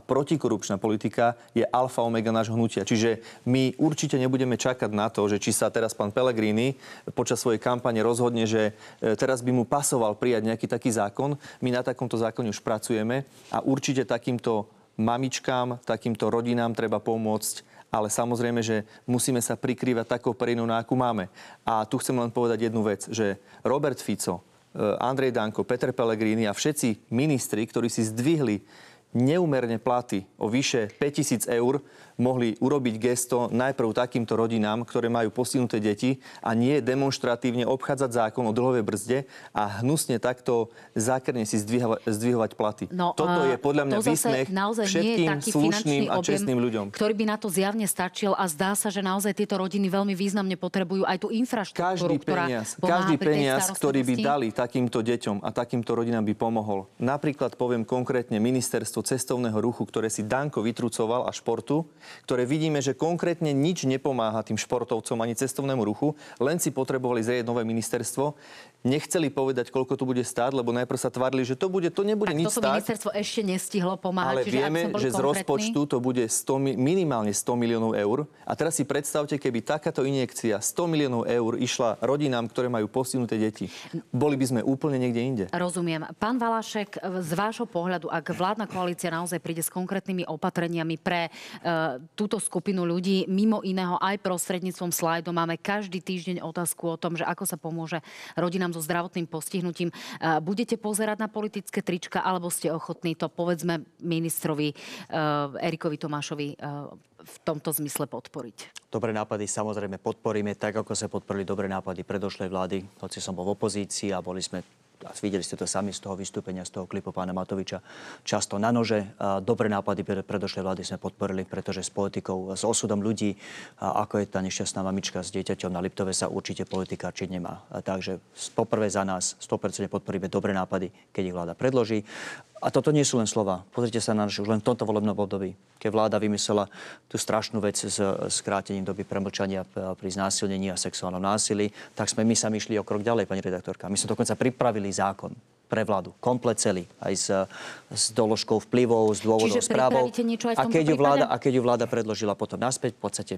a protikorupčná politika je alfa omega nášho hnutia. Čiže my určite nebudeme čakať na to, že či sa teraz pán Pellegrini počas svojej kampane rozhodne, že teraz by mu pasoval prijať nejaký taký zákon. My na takomto zákone už pracujeme a určite takýmto mamičkám, takýmto rodinám treba pomôcť. Ale samozrejme, že musíme sa prikrývať takou perinou, na akú máme. A tu chcem len povedať jednu vec, že Robert Fico, Andrej Danko, Peter Pellegrini a všetci ministri, ktorí si zdvihli neúmerne platy o vyše päťtisíc eur, mohli urobiť gesto najprv takýmto rodinám, ktoré majú postihnuté deti a nie demonštratívne obchádzať zákon o dlhovej brzde a hnusne takto zákerne si zdvihovať, zdvihovať platy. No, toto je podľa mňa výsmech všetkým slušným a čestným ľuďom. Ktorý by na to zjavne stačil a zdá sa, že naozaj tieto rodiny veľmi významne potrebujú aj tú infraštruktúru, každý peniaz, každý peniaz, ktorý by dali takýmto deťom a takýmto rodinám by pomohol. Napríklad poviem konkrétne ministerstvo cestovného ruchu, ktoré si Danko vytrucoval a športu, ktoré vidíme, že konkrétne nič nepomáha tým športovcom ani cestovnému ruchu, len si potrebovali zrieť nové ministerstvo. Nechceli povedať, koľko to bude stáť, lebo najprv sa tvárili, že to bude, to nebude nič stáť. Toto ministerstvo ešte nestihlo pomáhať. Ale vieme, že z rozpočtu to bude sto, minimálne sto miliónov eur. A teraz si predstavte, keby takáto injekcia sto miliónov eur išla rodinám, ktoré majú postihnuté deti. Boli by sme úplne niekde inde. Rozumiem. Pán Valášek, z vášho pohľadu, ak vládna koalícia naozaj príde s konkrétnymi opatreniami pre uh, túto skupinu ľudí, mimo iného aj prostredníctvom slajdu, máme každý týždeň otázku o tom, že ako sa pomôže rodinám so zdravotným postihnutím. Budete pozerať na politické trička, alebo ste ochotní to, povedzme, ministrovi uh, Erikovi Tomášovi uh, v tomto zmysle podporiť? Dobré nápady samozrejme podporíme, tak ako sa podporili dobré nápady predošlej vlády. Hoci som bol v opozícii a boli sme, a videli ste to sami z toho vystúpenia, z toho klipu pána Matoviča, často na nože. Dobré nápady pre predošlej vlády sme podporili, pretože s politikou, s osudom ľudí, ako je tá nešťastná mamička s dieťaťom na Liptove, sa určite politika čiť nemá. Takže poprvé za nás sto percent podporíme dobré nápady, keď ich vláda predloží. A toto nie sú len slova. Pozrite sa na už len v tomto volebnom období, keď vláda vymyslela tú strašnú vec s skrátením doby premlčania pri znásilnení a sexuálnom násilí, tak sme my sami išli o krok ďalej, pani redaktorka. My sme dokonca pripravili zákon pre vládu, komplet celý, aj s, s doložkou vplyvov, s dôvodou správou. A keď ju vláda, a keď ju vláda predložila potom naspäť, v podstate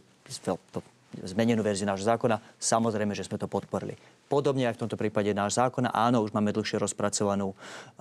zmenenú verziu nášho zákona, samozrejme, že sme to podporili. Podobne aj v tomto prípade náš zákona, áno, už máme dlhšie rozpracovanú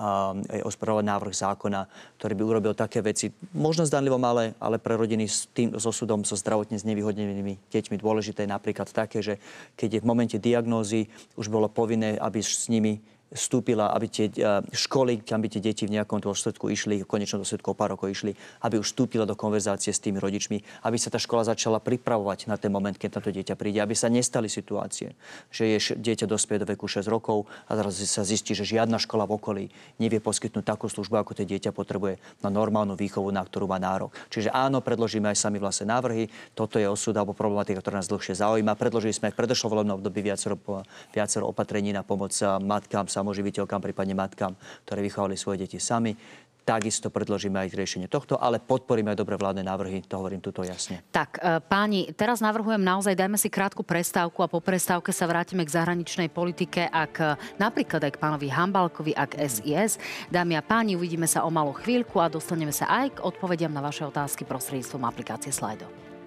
uh, návrh zákona, ktorý by urobil také veci, možno zdanlivo malé, ale pre rodiny s tým, so súdom, so zdravotne znevýhodnenými deťmi dôležité napríklad také, že keď je v momente diagnózy, už bolo povinné, aby s nimi vstúpila, aby tie školy, kam by tie deti v nejakom dôsledku išli, v konečnom dôsledku o pár rokov išli, aby už vstúpila do konverzácie s tými rodičmi, aby sa tá škola začala pripravovať na ten moment, keď táto dieťa príde, aby sa nestali situácie, že je dieťa dospie do veku šesť rokov a teraz sa zistí, že žiadna škola v okolí nevie poskytnúť takú službu, ako to dieťa potrebuje na normálnu výchovu, na ktorú má nárok. Čiže áno, predložíme aj sami vlastné návrhy. Toto je osud alebo problematika, ktorá nás dlhšie zaujíma. Predložili sme aj v predošlom volebnom období viacero, viacero opatrení na pomoc matkám, samoživiteľkám, prípadne matkám, ktoré vychovali svoje deti sami. Takisto predložíme aj riešenie tohto, ale podporíme aj dobré vládne návrhy, to hovorím tuto jasne. Tak, páni, teraz navrhujem naozaj, dajme si krátku prestávku a po prestávke sa vrátime k zahraničnej politike a k, napríklad aj k pánovi Hambalkovi a k es í es. Dámy a páni, uvidíme sa o malú chvíľku a dostaneme sa aj k odpovediam na vaše otázky prostredníctvom aplikácie Slido.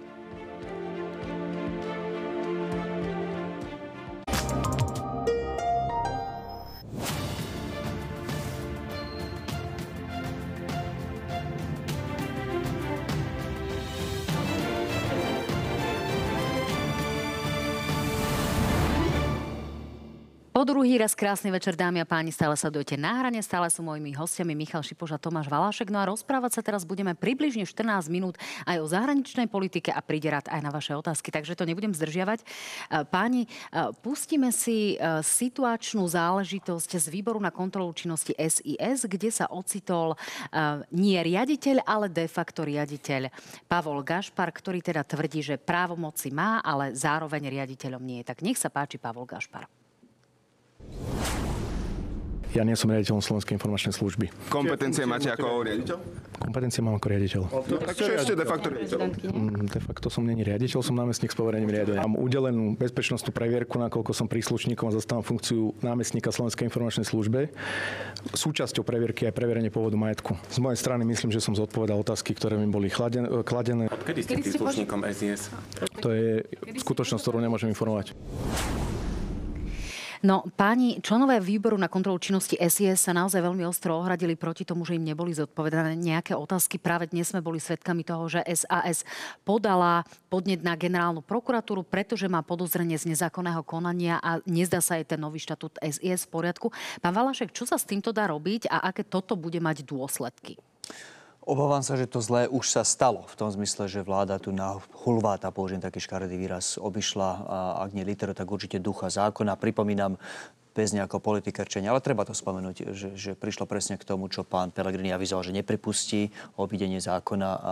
Po druhý raz krásny večer, dámy a páni, stále sledujete Na hrane, stále sú mojimi hostiami Michal Šipoš a Tomáš Valášek. No a rozprávať sa teraz budeme približne štrnásť minút aj o zahraničnej politike a príde rád aj na vaše otázky, takže to nebudem zdržiavať. Páni, pustíme si situačnú záležitosť z výboru na kontrolu činnosti es í es, kde sa ocitol nie riaditeľ, ale de facto riaditeľ Pavol Gašpar, ktorý teda tvrdí, že právomoci má, ale zároveň riaditeľom nie je. Tak nech sa páči, Pavol Gašpar. Ja nie som riaditeľom Slovenskej informačnej služby. Kompetencie máte ako riaditeľ? Kompetencie mám ako riaditeľ. Tak čo ešte de facto riaditeľ? Mm, De facto som není riaditeľ, som námestník s poverením riadenia. Mám udelenú bezpečnostnú previerku, nakoľko som príslušníkom a zastávam funkciu námestníka Slovenskej informačnej službe. Súčasťou previerky je preverenie pôvodu majetku. Z mojej strany myslím, že som zodpovedal otázky, ktoré mi boli chladen- kladené. Kedy ste príslušníkom es í es? To je skutočnosť, ktorú nemôžem informovať. No, páni členové výboru na kontrolu činnosti es í es sa naozaj veľmi ostro ohradili proti tomu, že im neboli zodpovedané nejaké otázky. Práve dnes sme boli svedkami toho, že es a es podala podnet na generálnu prokuratúru, pretože má podozrenie z nezákonného konania a nezdá sa jej ten nový štatút es í es v poriadku. Pán Valašek, čo sa s týmto dá robiť a aké toto bude mať dôsledky? Obávam sa, že to zlé už sa stalo. V tom zmysle, že vláda tu na hulváta, použijem taký škaredý výraz, obišla, a ak nie literu, tak určite ducha zákona. Pripomínam, bez nejakého politikerčenia, ale treba to spomenúť, že, že prišlo presne k tomu, čo pán Pellegrini avizoval, že nepripustí obídenie zákona a,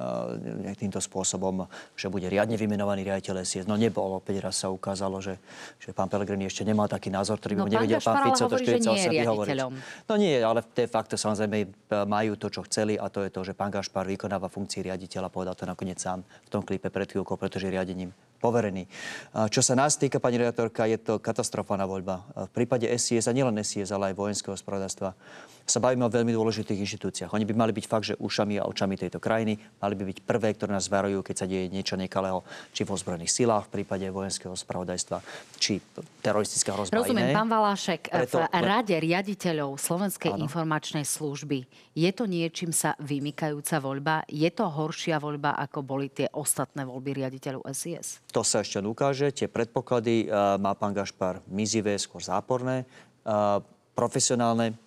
a týmto spôsobom, že bude riadne vymenovaný riaditeľ es í es. No nebol, opäť raz sa ukázalo, že, že pán Pellegrini ešte nemá taký názor, ktorý by no, nevedel pán Fico. To štyridsaťosem vyhovoriť. No nie, ale de facto samozrejme majú to, čo chceli, a to je to, že pán Gašpar vykonáva funkcii riaditeľa, povedal to nakoniec sám v tom klipe pred chvíľkou, pretože riadením poverený. Čo sa nás týka, pani redaktorka, je to katastrofálna voľba. V prípade es í es, a nielen es í es, ale aj vojenského spravodajstva, sa bavíme o veľmi dôležitých inštitúciách. Oni by mali byť fakt, že ušami a očami tejto krajiny, mali by byť prvé, ktoré nás varujú, keď sa deje niečo nekalého, či v ozbrojených silách, v prípade vojenského spravodajstva, či teroristická hrozba. Rozumiem, iné. pán Valašek, Preto... v Rade riaditeľov Slovenskej Áno. informačnej služby je to niečím sa vymykajúca voľba? Je to horšia voľba, ako boli tie ostatné voľby riaditeľov es í es? To sa ešte ukáže. Tie predpoklady uh, má pán Gašpar mizivé, skôr záporné, uh, profesionálne.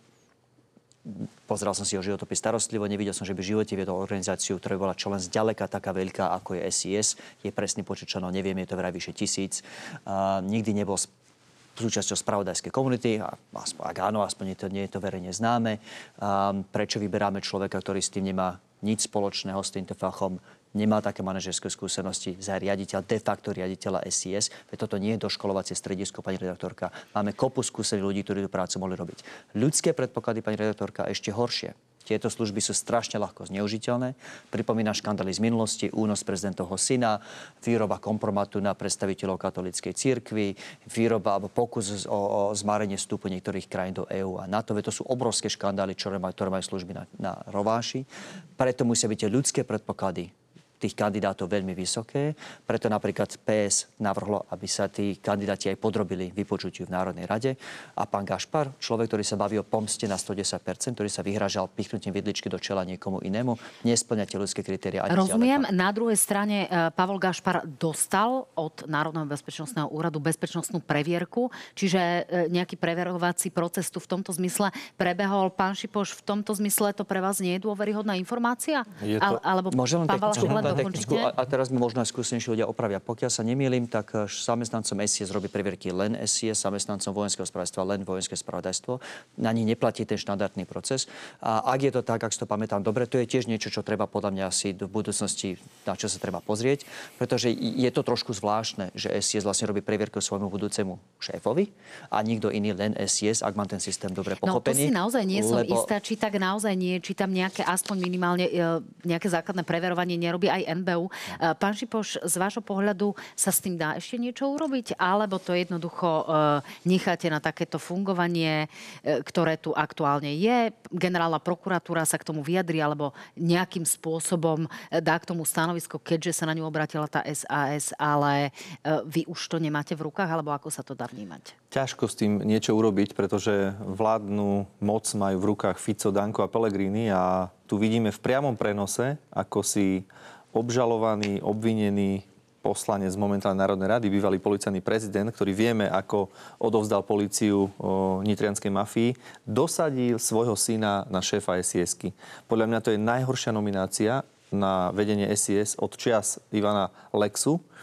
Pozeral som si jeho životopis starostlivo, nevidel som, že by v živote viedol organizáciu, ktorá by bola čo len zďaleka taká veľká, ako je es í es. Je presný počet členov, neviem, je to vraj vyše tisíc. Uh, nikdy nebol súčasťou spravodajskej komunity, a aspoň, ak áno, aspoň nie, to, nie je to verejne známe. Um, prečo vyberáme človeka, ktorý s tým nemá nič spoločného, s týmto fachom, nemá také manažerské skúsenosti za riaditeľ, de facto riaditeľa es í es. Veď toto nie je doškolovacie stredisko, pani redaktorka. Máme kopu skúsených ľudí, ktorí tú prácu mohli robiť. Ľudské predpoklady, pani redaktorka, ešte horšie. Tieto služby sú strašne ľahko zneužiteľné. Pripomína škandály z minulosti, únos prezidentovho syna, výroba kompromatu na predstaviteľov katolíckej cirkvi, výroba alebo pokus o, o zmárenie vstupu niektorých krajín do EÚ a NATO. Veď to sú obrovské škandály, ktoré majú, ktoré majú služby na, na rováši. Preto musia byť tie ľudské predpoklady tých kandidátov veľmi vysoké. Preto napríklad pé es navrhlo, aby sa tí kandidáti aj podrobili vypočutiu v Národnej rade. A pán Gašpar, človek, ktorý sa baví o pomste na sto desať percent, ktorý sa vyhražal pichnutím vidličky do čela niekomu inému, nespĺňa tie ľudské kritériá. Rozumiem. Na druhej strane Pavol Gašpar dostal od Národného bezpečnostného úradu bezpečnostnú previerku, čiže nejaký preverovací proces tu v tomto zmysle prebehol. Pán Šipoš, v tomto zmysle to pre vás nie je dôveryhodná informácia? Je to... Alebo Môžem pán Valašek len technickú, a, a teraz mi možno aj skúsenejší ľudia opravia. Pokiaľ sa nemýlim, tak zamestnancom es í es robí previerky len es í es, zamestnancom vojenského spravodajstva len vojenské spravodajstvo. Na nich neplatí ten štandardný proces. A ak je to tak, ak si to pamätám dobre, to je tiež niečo, čo treba podľa mňa asi v budúcnosti, na čo sa treba pozrieť, pretože je to trošku zvláštne, že es í es vlastne robí previerku svojmu budúcemu šéfovi a nikto iný, len es í es, ak mám ten systém dobre pochopený. No to si naozaj nie som lebo... istá, či tak naozaj nie, či tam nejaké, aspoň minimálne nejaké základné preverovanie nerobí aj en bé ú. Pán Šipoš, z vášho pohľadu sa s tým dá ešte niečo urobiť? Alebo to jednoducho necháte na takéto fungovanie, ktoré tu aktuálne je? Generálna prokuratúra sa k tomu vyjadri alebo nejakým spôsobom dá k tomu stanovisko, keďže sa na ňu obratila tá es a es, ale vy už to nemáte v rukách? Alebo ako sa to dá vnímať? Ťažko s tým niečo urobiť, pretože vládnu moc majú v rukách Fico, Danko a Pellegrini a tu vidíme v priamom prenose, ako si obžalovaný, obvinený poslanec momentálnej Národnej rady, bývalý policajný prezident, ktorý vieme, ako odovzdal políciu nitrianskej mafii, dosadil svojho syna na šéfa es í esky. Podľa mňa to je najhoršia nominácia na vedenie es í es od čias Ivana Lexu.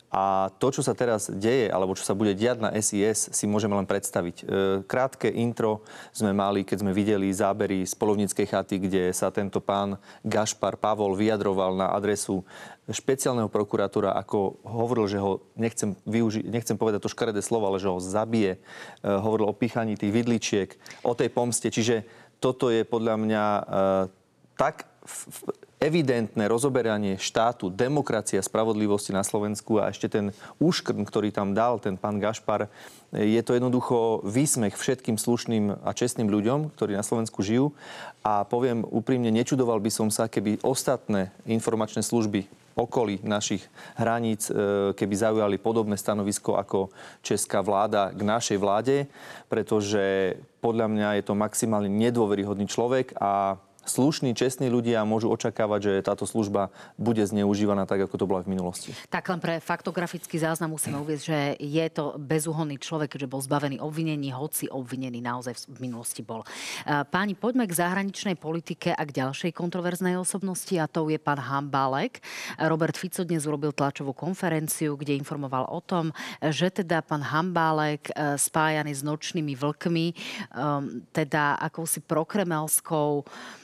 A to, čo sa teraz deje, alebo čo sa bude diať na es í es, si môžeme len predstaviť. Krátke intro sme mali, keď sme videli zábery z Polovníckej chaty, kde sa tento pán Gašpar Pavol vyjadroval na adresu špeciálneho prokurátora, ako hovoril, že ho, nechcem, využi- nechcem povedať to škaredé slovo, ale že ho zabije. Hovoril o píchaní tých vidličiek, o tej pomste. Čiže toto je podľa mňa tak evidentné rozoberanie štátu, demokracia, spravodlivosti na Slovensku a ešte ten úškrn, ktorý tam dal ten pán Gašpar, je to jednoducho výsmech všetkým slušným a čestným ľuďom, ktorí na Slovensku žijú. A poviem úprimne, nečudoval by som sa, keby ostatné informačné služby okolí našich hraníc, keby zaujali podobné stanovisko ako česká vláda k našej vláde, pretože podľa mňa je to maximálne nedôveryhodný človek a slušní, čestní ľudia môžu očakávať, že táto služba bude zneužívaná tak, ako to bola v minulosti. Tak len pre faktografický záznam musíme uvieť, že je to bezúhonný človek, keďže bol zbavený obvinení, hoci obvinený naozaj v minulosti bol. Páni, poďme k zahraničnej politike a k ďalšej kontroverznej osobnosti, a to je pán Hambálek. Robert Fico dnes urobil tlačovú konferenciu, kde informoval o tom, že teda pán Hambálek spájaný s nočnými vlkmi, teda akousi prokremelskou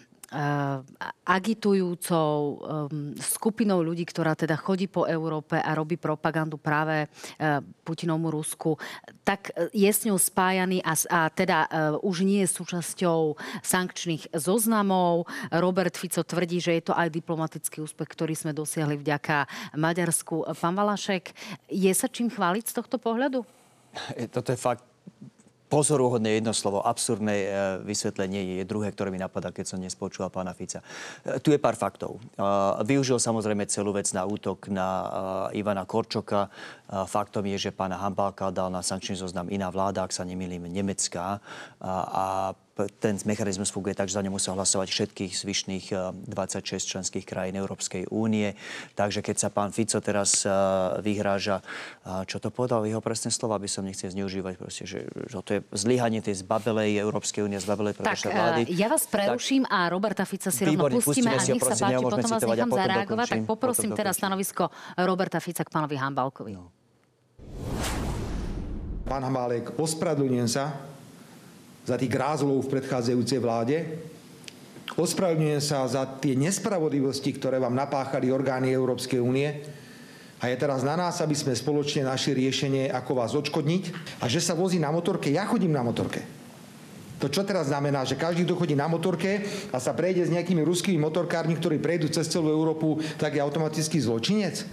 agitujúcou um, skupinou ľudí, ktorá teda chodí po Európe a robí propagandu práve uh, Putinovmu Rusku, tak je s ňou spájaný a, a teda uh, už nie je súčasťou sankčných zoznamov. Robert Fico tvrdí, že je to aj diplomatický úspech, ktorý sme dosiahli vďaka Maďarsku. Pán Valašek, je sa čím chváliť z tohto pohľadu? Toto je fakt pozoruhodné jedno slovo, absurdné vysvetlenie je druhé, ktoré mi napadá, keď som dnes počúval pána Fica. Tu je pár faktov. Využil samozrejme celú vec na útok na Ivana Korčoka. Faktom je, že pána Hambálka dal na sankčný zoznam iná vláda, ak sa nemýlim, nemecká. A ten mechanizmus funguje tak, že za ňu musia hlasovať všetkých zvyšných dvadsaťšesť členských krajín Európskej únie. Takže keď sa pán Fico teraz vyhráža, čo to povedal jeho presné slova, aby som nechcel zneužívať, proste, že, že to je zlyhanie tej zbabelej Európskej únie, zbabelej predošlej vlády. Tak ja vás preruším tak, a Roberta Fica si rovno pustíme a nech sa páči, potom vás nechám zareagovať. Tak poprosím teraz stanovisko Roberta Fica k pánovi Hambálkovi. No. Pán Hambálek, ospravedlňujem sa za tých grázlov v predchádzajúcej vláde. Ospravedlňujem sa za tie nespravodlivosti, ktoré vám napáchali orgány Európskej únie. A je teraz na nás, aby sme spoločne našli riešenie, ako vás odškodniť. A že sa vozí na motorke, ja chodím na motorke. To čo teraz znamená, že každý, kto chodí na motorke a sa prejde s nejakými ruskými motorkármi, ktorí prejdú cez celú Európu, tak je automaticky zločinec?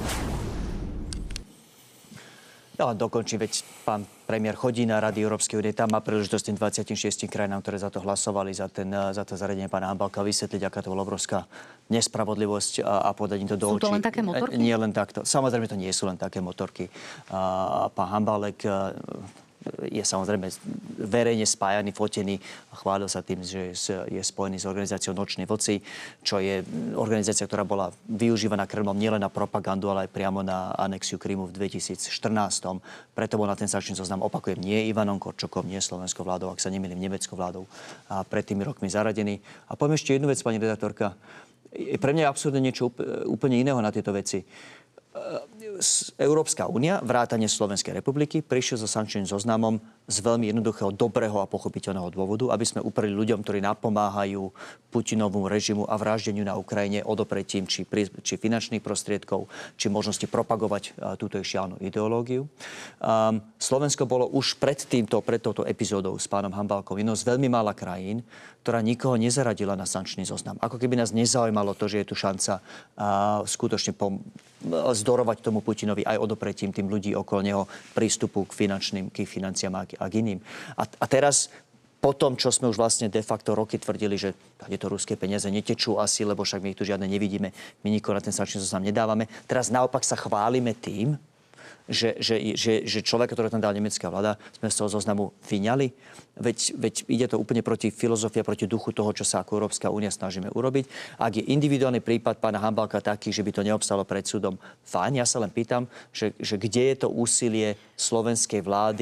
No, dokončím, veď pán premiér chodí na Rady Európskej únie, tam má príležitosť tým dvadsaťšesť krajinám, ktoré za to hlasovali, za, ten, za to zaradenie pána Hambálka, vysvetliť, aká to bola obrovská nespravodlivosť a, a podať im to do očí. Sú to len také motorky? Nie len takto. Samozrejme, to nie sú len také motorky. A, pán Hambálek je samozrejme verejne spájaný, fotený a chválil sa tým, že je spojený s organizáciou Noční vlci, čo je organizácia, ktorá bola využívaná Kremlom nielen na propagandu, ale aj priamo na anexiu Krymu v dvetisícštrnásť. Preto bol na ten sankčný zoznam, opakujem, nie Ivanom Korčokom, nie slovenskou vládou, ak sa nemýlim, nemeckou vládou a pred tými rokmi zaradený. A poviem ešte jednu vec, pani redaktorka. Pre mňa je absurdne niečo úplne iného na tieto veci. Európska únia, vrátane Slovenskej republiky, prišiel so sankčným zoznamom z veľmi jednoduchého, dobrého a pochopiteľného dôvodu, aby sme upreli ľuďom, ktorí napomáhajú Putinovmu režimu a vraždeniu na Ukrajine odopretím či, či finančných prostriedkov, či možnosti propagovať a, túto šialnú ideológiu. Um, Slovensko bolo už pred týmto, pred touto epizódou s pánom Hambálkom jednou z veľmi mála krajín, ktorá nikoho nezaradila na sankčný zoznam. Ako keby nás nezaujímalo to, že je tu šanca a, skutočne pom- zdorovať tomu Putinovi aj odopretím tým ľudí okolo neho prístupu k finančným, k financiám a, a k iným. A, a teraz po tom, čo sme už vlastne de facto roky tvrdili, že je to ruské peniaze netečú asi, lebo však my ich tu žiadne nevidíme, my nikoho na ten sankčný zoznam nedávame. Teraz naopak sa chválime tým, že, že, že, že človeka, ktorý tam dal nemecká vláda, sme z toho zoznamu vyňali. Veď, veď ide to úplne proti filozofii a proti duchu toho, čo sa ako Európska únia snažíme urobiť. Ak je individuálny prípad pána Hambálka taký, že by to neobstalo pred súdom, fajn. Ja sa len pýtam, že, že kde je to úsilie slovenskej vlády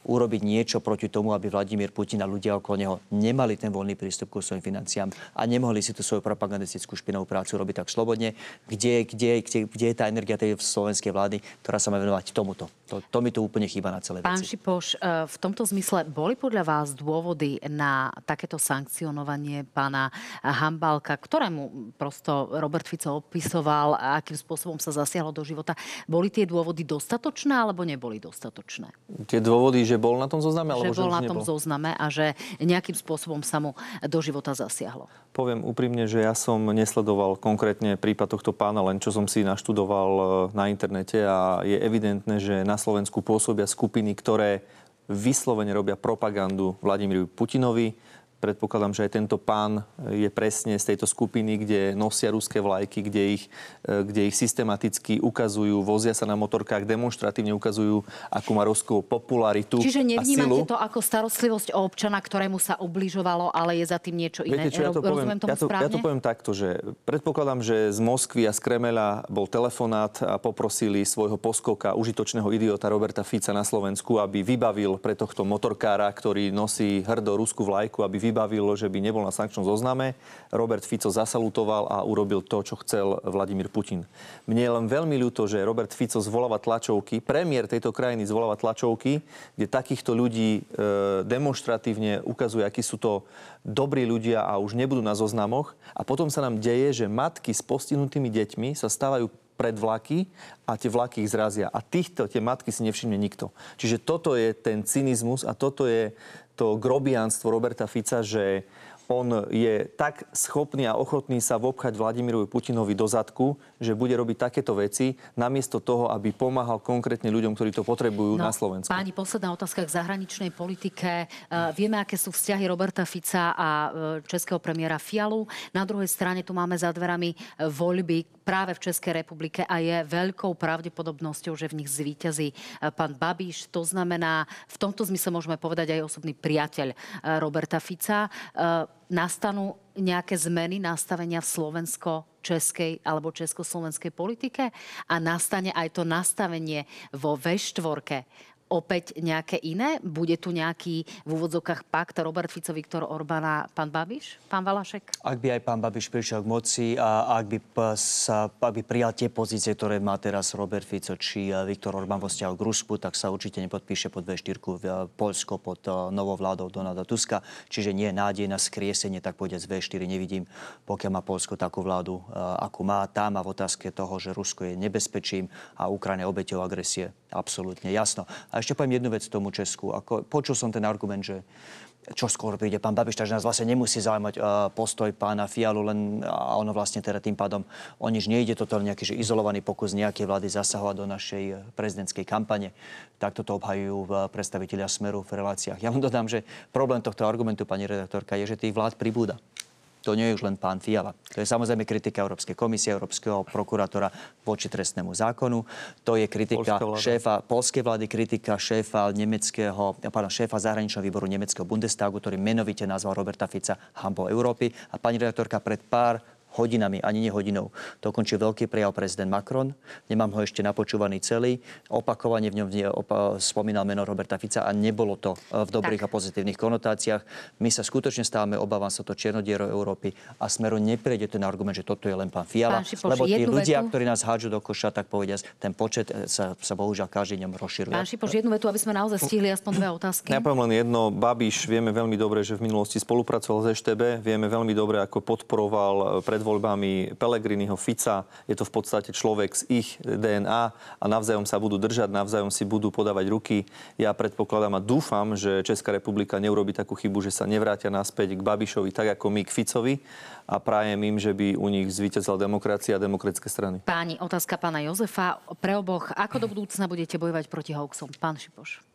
urobiť niečo proti tomu, aby Vladimír Putin a ľudia okolo neho nemali ten voľný prístup k svojim financiám a nemohli si tú svoju propagandistickú špinavú prácu robiť tak slobodne. Kde, kde, kde, kde je tá energia tej slovenskej vlády, ktorá sa má venovať tomuto? To, to mi tu úplne chýba na celé Pán veci. Šipoš, v tomto zmysle boli podľa vás dôvody na takéto sankcionovanie pána Hambálka, ktorému prosto Robert Fico opisoval, akým spôsobom sa zasiahlo do života. Boli tie dôvody dostatočné alebo neboli dostatočné? Tie dôvody, že bol na tom zozname? Alebo že bol že na tom nebol? zozname a že nejakým spôsobom sa mu do života zasiahlo. Poviem úprimne, že ja som nesledoval konkrétne prípad tohto pána, len čo som si naštudoval na internete a je evidentné, že na Slovensku pôsobia skupiny, ktoré vyslovene robia propagandu Vladimírovi Putinovi. Predpokladám, že aj tento pán je presne z tejto skupiny, kde nosia ruské vlajky, kde ich, kde ich systematicky ukazujú, vozia sa na motorkách, demonštratívne ukazujú, akú má ruskú popularitu. Čiže nevnímate a silu. to ako starostlivosť o občana, ktorému sa ubližovalo, ale je za tým niečo iné. Viete, čo, ja, to poviem, Rozumiem tomu ja, to, ja to poviem takto, že predpokladám, že z Moskvy a z Kremeľa bol telefonát a poprosili svojho poskoka, užitočného idiota Roberta Fica na Slovensku, aby vybavil pre tohto motorkára, ktorý nosí hrdo ruskú vlajku, aby vybavilo, že by nebol na sankčnom zozname. Robert Fico zasalutoval a urobil to, čo chcel Vladimír Putin. Mne je len veľmi ľúto, že Robert Fico zvoláva tlačovky, premiér tejto krajiny zvoláva tlačovky, kde takýchto ľudí e, demonštratívne ukazuje, akí sú to dobrí ľudia a už nebudú na zoznamoch. A potom sa nám deje, že matky s postihnutými deťmi sa stávajú pred vlaky a tie vlaky ich zrazia. A týchto, tie matky si nevšimne nikto. Čiže toto je ten cynizmus a toto je to grobiánstvo Roberta Fica, že on je tak schopný a ochotný sa vopchať Vladimirovi Putinovi do zadku, že bude robiť takéto veci, namiesto toho, aby pomáhal konkrétne ľuďom, ktorí to potrebujú no, na Slovensku. Páni, posledná otázka k zahraničnej politike. Uh, vieme, aké sú vzťahy Roberta Fica a uh, českého premiéra Fialu. Na druhej strane tu máme za dverami uh, voľby práve v Českej republike a je veľkou pravdepodobnosťou, že v nich zvíťazí uh, pán Babiš. To znamená, v tomto zmysle môžeme povedať aj osobný priateľ uh, Roberta Fica. Uh, nastanú nejaké zmeny nastavenia v slovensko-českej alebo československej politike a nastane aj to nastavenie vo vé štyri opäť nejaké iné? Bude tu nejaký v úvodzovkách pakt Robert Fico, Viktor Orbán a pán Babiš? Pán Valašek? Ak by aj pán Babiš prišiel k moci a ak by, sa, ak by prijal tie pozície, ktoré má teraz Robert Fico či Viktor Orbán vo vzťahu k Rusku, tak sa určite nepodpíše pod vé štyri v Poľsko pod novou vládou Donalda Tuska. Čiže nie je nádej na skriesenie, tak povedať z vé štyri nevidím, pokiaľ má Poľsko takú vládu, akú má. Tam a v otázke toho, že Rusko je nebezpečím a Ukrajina obeťou agresie, absolútne jasno. A ešte poviem jednu vec tomu Česku. Ako, počul som ten argument, že čo skôr príde pán Babiš, takže nás vlastne nemusí zaujímať uh, postoj pána Fialu, len a ono vlastne teda tým pádom o nič nejde. Toto je nejaký že izolovaný pokus nejakej vlády zasahovať do našej prezidentskej kampane. Tak toto obhajujú predstavitelia Smeru v reláciách. Ja vám dodám, že problém tohto argumentu, pani redaktorka, je, že tých vlád pribúda. To nie je už len pán Fiala. To je samozrejme kritika Európskej komisie, Európskeho prokurátora voči trestnému zákonu. To je kritika šéfa poľskej vlády, kritika šéfa nemeckého, pardon, šéfa zahraničného výboru nemeckého Bundestagu, ktorý menovite nazval Roberta Fica hanbou Európy. A pani redaktorka, pred pár hodinami, ani nie hodinou. To končil veľký prejav prezident Macron. Nemám ho ešte napočúvaný celý. Opakovane v ňom opa- spomínal meno Roberta Fica a nebolo to v dobrých tak. a pozitívnych konotáciách. My sa skutočne stávame, obávam sa to čierno-diero Európy a Smeru neprejde ten argument, že toto je len pán Fiala. Pán Šipoš, lebo tí ľudia, vetu, ktorí nás hádžu do koša, tak povediať, ten počet sa, sa bohužiaľ každý deň rozširuje. Pán Šipoš, jednu vetu, aby sme naozaj stihli aspoň dve otázky. Ja poviem len jedno. Babiš, vieme veľmi dobre, že v minulosti spolupracoval s é šté bé. Vieme veľmi dobre, ako podporoval pred voľbami Pellegriniho, Fica. Je to v podstate človek z ich dé en á a navzájom sa budú držať, navzájom si budú podávať ruky. Ja predpokladám a dúfam, že Česká republika neurobí takú chybu, že sa nevrátia naspäť k Babišovi tak ako my k Ficovi a prajem im, že by u nich zvíťazila demokracia a demokratické strany. Páni, otázka pána Jozefa. Pre oboch, ako do budúcna budete bojovať proti hoaxom? Pán Šipoš.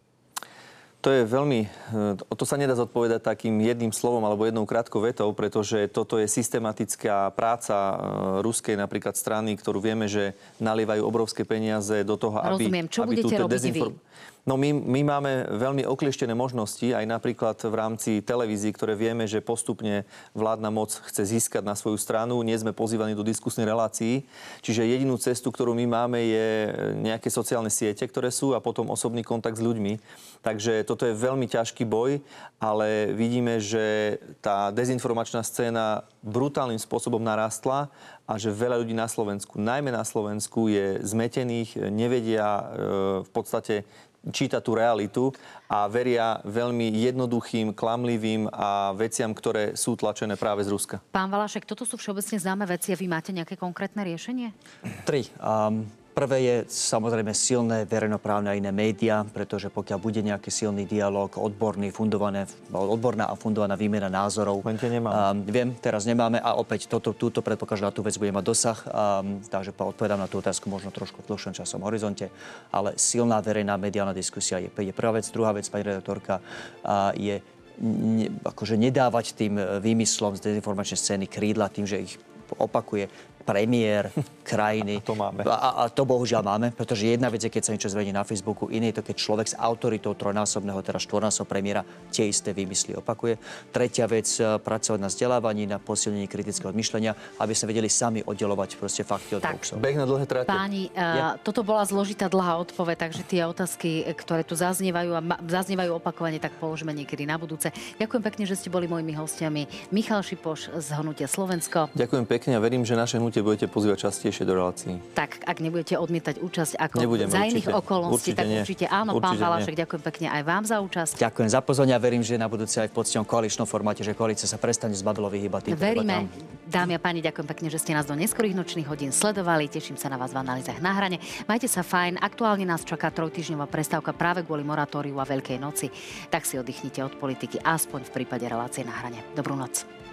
To je veľmi, to sa nedá zodpovedať takým jedným slovom alebo jednou krátkou vetou, pretože toto je systematická práca ruskej napríklad strany, ktorú vieme, že nalievajú obrovské peniaze do toho, aby... Rozumiem. Čo aby budete robiť vy? No my, my máme veľmi oklieštené možnosti, aj napríklad v rámci televízií, ktoré vieme, že postupne vládna moc chce získať na svoju stranu. Nie sme pozývaní do diskusnej relácií. Čiže jedinú cestu, ktorú my máme, je nejaké sociálne siete, ktoré sú a potom osobný kontakt s ľuďmi. Takže toto je veľmi ťažký boj, ale vidíme, že tá dezinformačná scéna brutálnym spôsobom narastla a že veľa ľudí na Slovensku, najmä na Slovensku, je zmetených, nevedia e, v podstate čítať tú realitu a veria veľmi jednoduchým, klamlivým a veciam, ktoré sú tlačené práve z Ruska. Pán Valašek, toto sú všeobecne známe veci a vy máte nejaké konkrétne riešenie? Tri. Um... Prvé je samozrejme silné verejnoprávne a iné médiá, pretože pokiaľ bude nejaký silný dialog, odborný, fundované, odborná a fundovaná výmena názorov. Um, viem, teraz nemáme a opäť toto, túto predpoklad, že na tú vec bude mať dosah. Um, takže odpovedám na tú otázku možno trošku v dlhšom časom horizonte. Ale silná verejná mediálna diskusia je, je prvá vec. Druhá vec, pani redaktorka, uh, je ne, akože nedávať tým výmyslom z dezinformačnej scény krídla tým, že ich opakuje premiér krajiny. A to máme. A, a to bohužiaľ máme, pretože jedna vec je, keď sa niečo zverejní na Facebooku, iné je to, keď človek s autoritou trojnásobného, teda štvornásobného premiéra tie isté výmysly opakuje. Tretia vec, pracovať na vzdelávaní, na posilnení kritického myšlenia, aby sa vedeli sami oddelovať proste fakty od hoaxov. Beh na dlhé trate. Páni, uh, toto bola zložitá dlhá odpoveď, takže tie otázky, ktoré tu zaznievajú a ma- zaznievajú opakovane, tak položíme niekedy na budúce. Ďakujem pekne, že ste boli mojimi hostiami. Michal Šipoš z Hnutia Slovensko. Ďakujem pekne a verím, že naše hnutie budete pozývať častejšie do relácií. Tak, ak nebudete odmietať účasť ako Nebudeme, za určite. iných okolností, Určite tak nie. určite áno. Určite Pán nie. Valašek, ďakujem pekne aj vám za účasť. Ďakujem za pozornosť a verím, že na budúce aj v poctivom koaličnom formáte, že koalícia sa prestane zbabilo vyhýbať. Veríme. Dámy a páni, ďakujem pekne, že ste nás do neskorých nočných hodín sledovali. Teším sa na vás v analýzach Na hrane. Majte sa fajn. Aktuálne nás čaká trojtýždňová prestávka práve kvôli moratóriu a Veľkej noci. Tak si oddychnite od politiky, aspoň v prípade relácie Na hrane. Dobrú noc.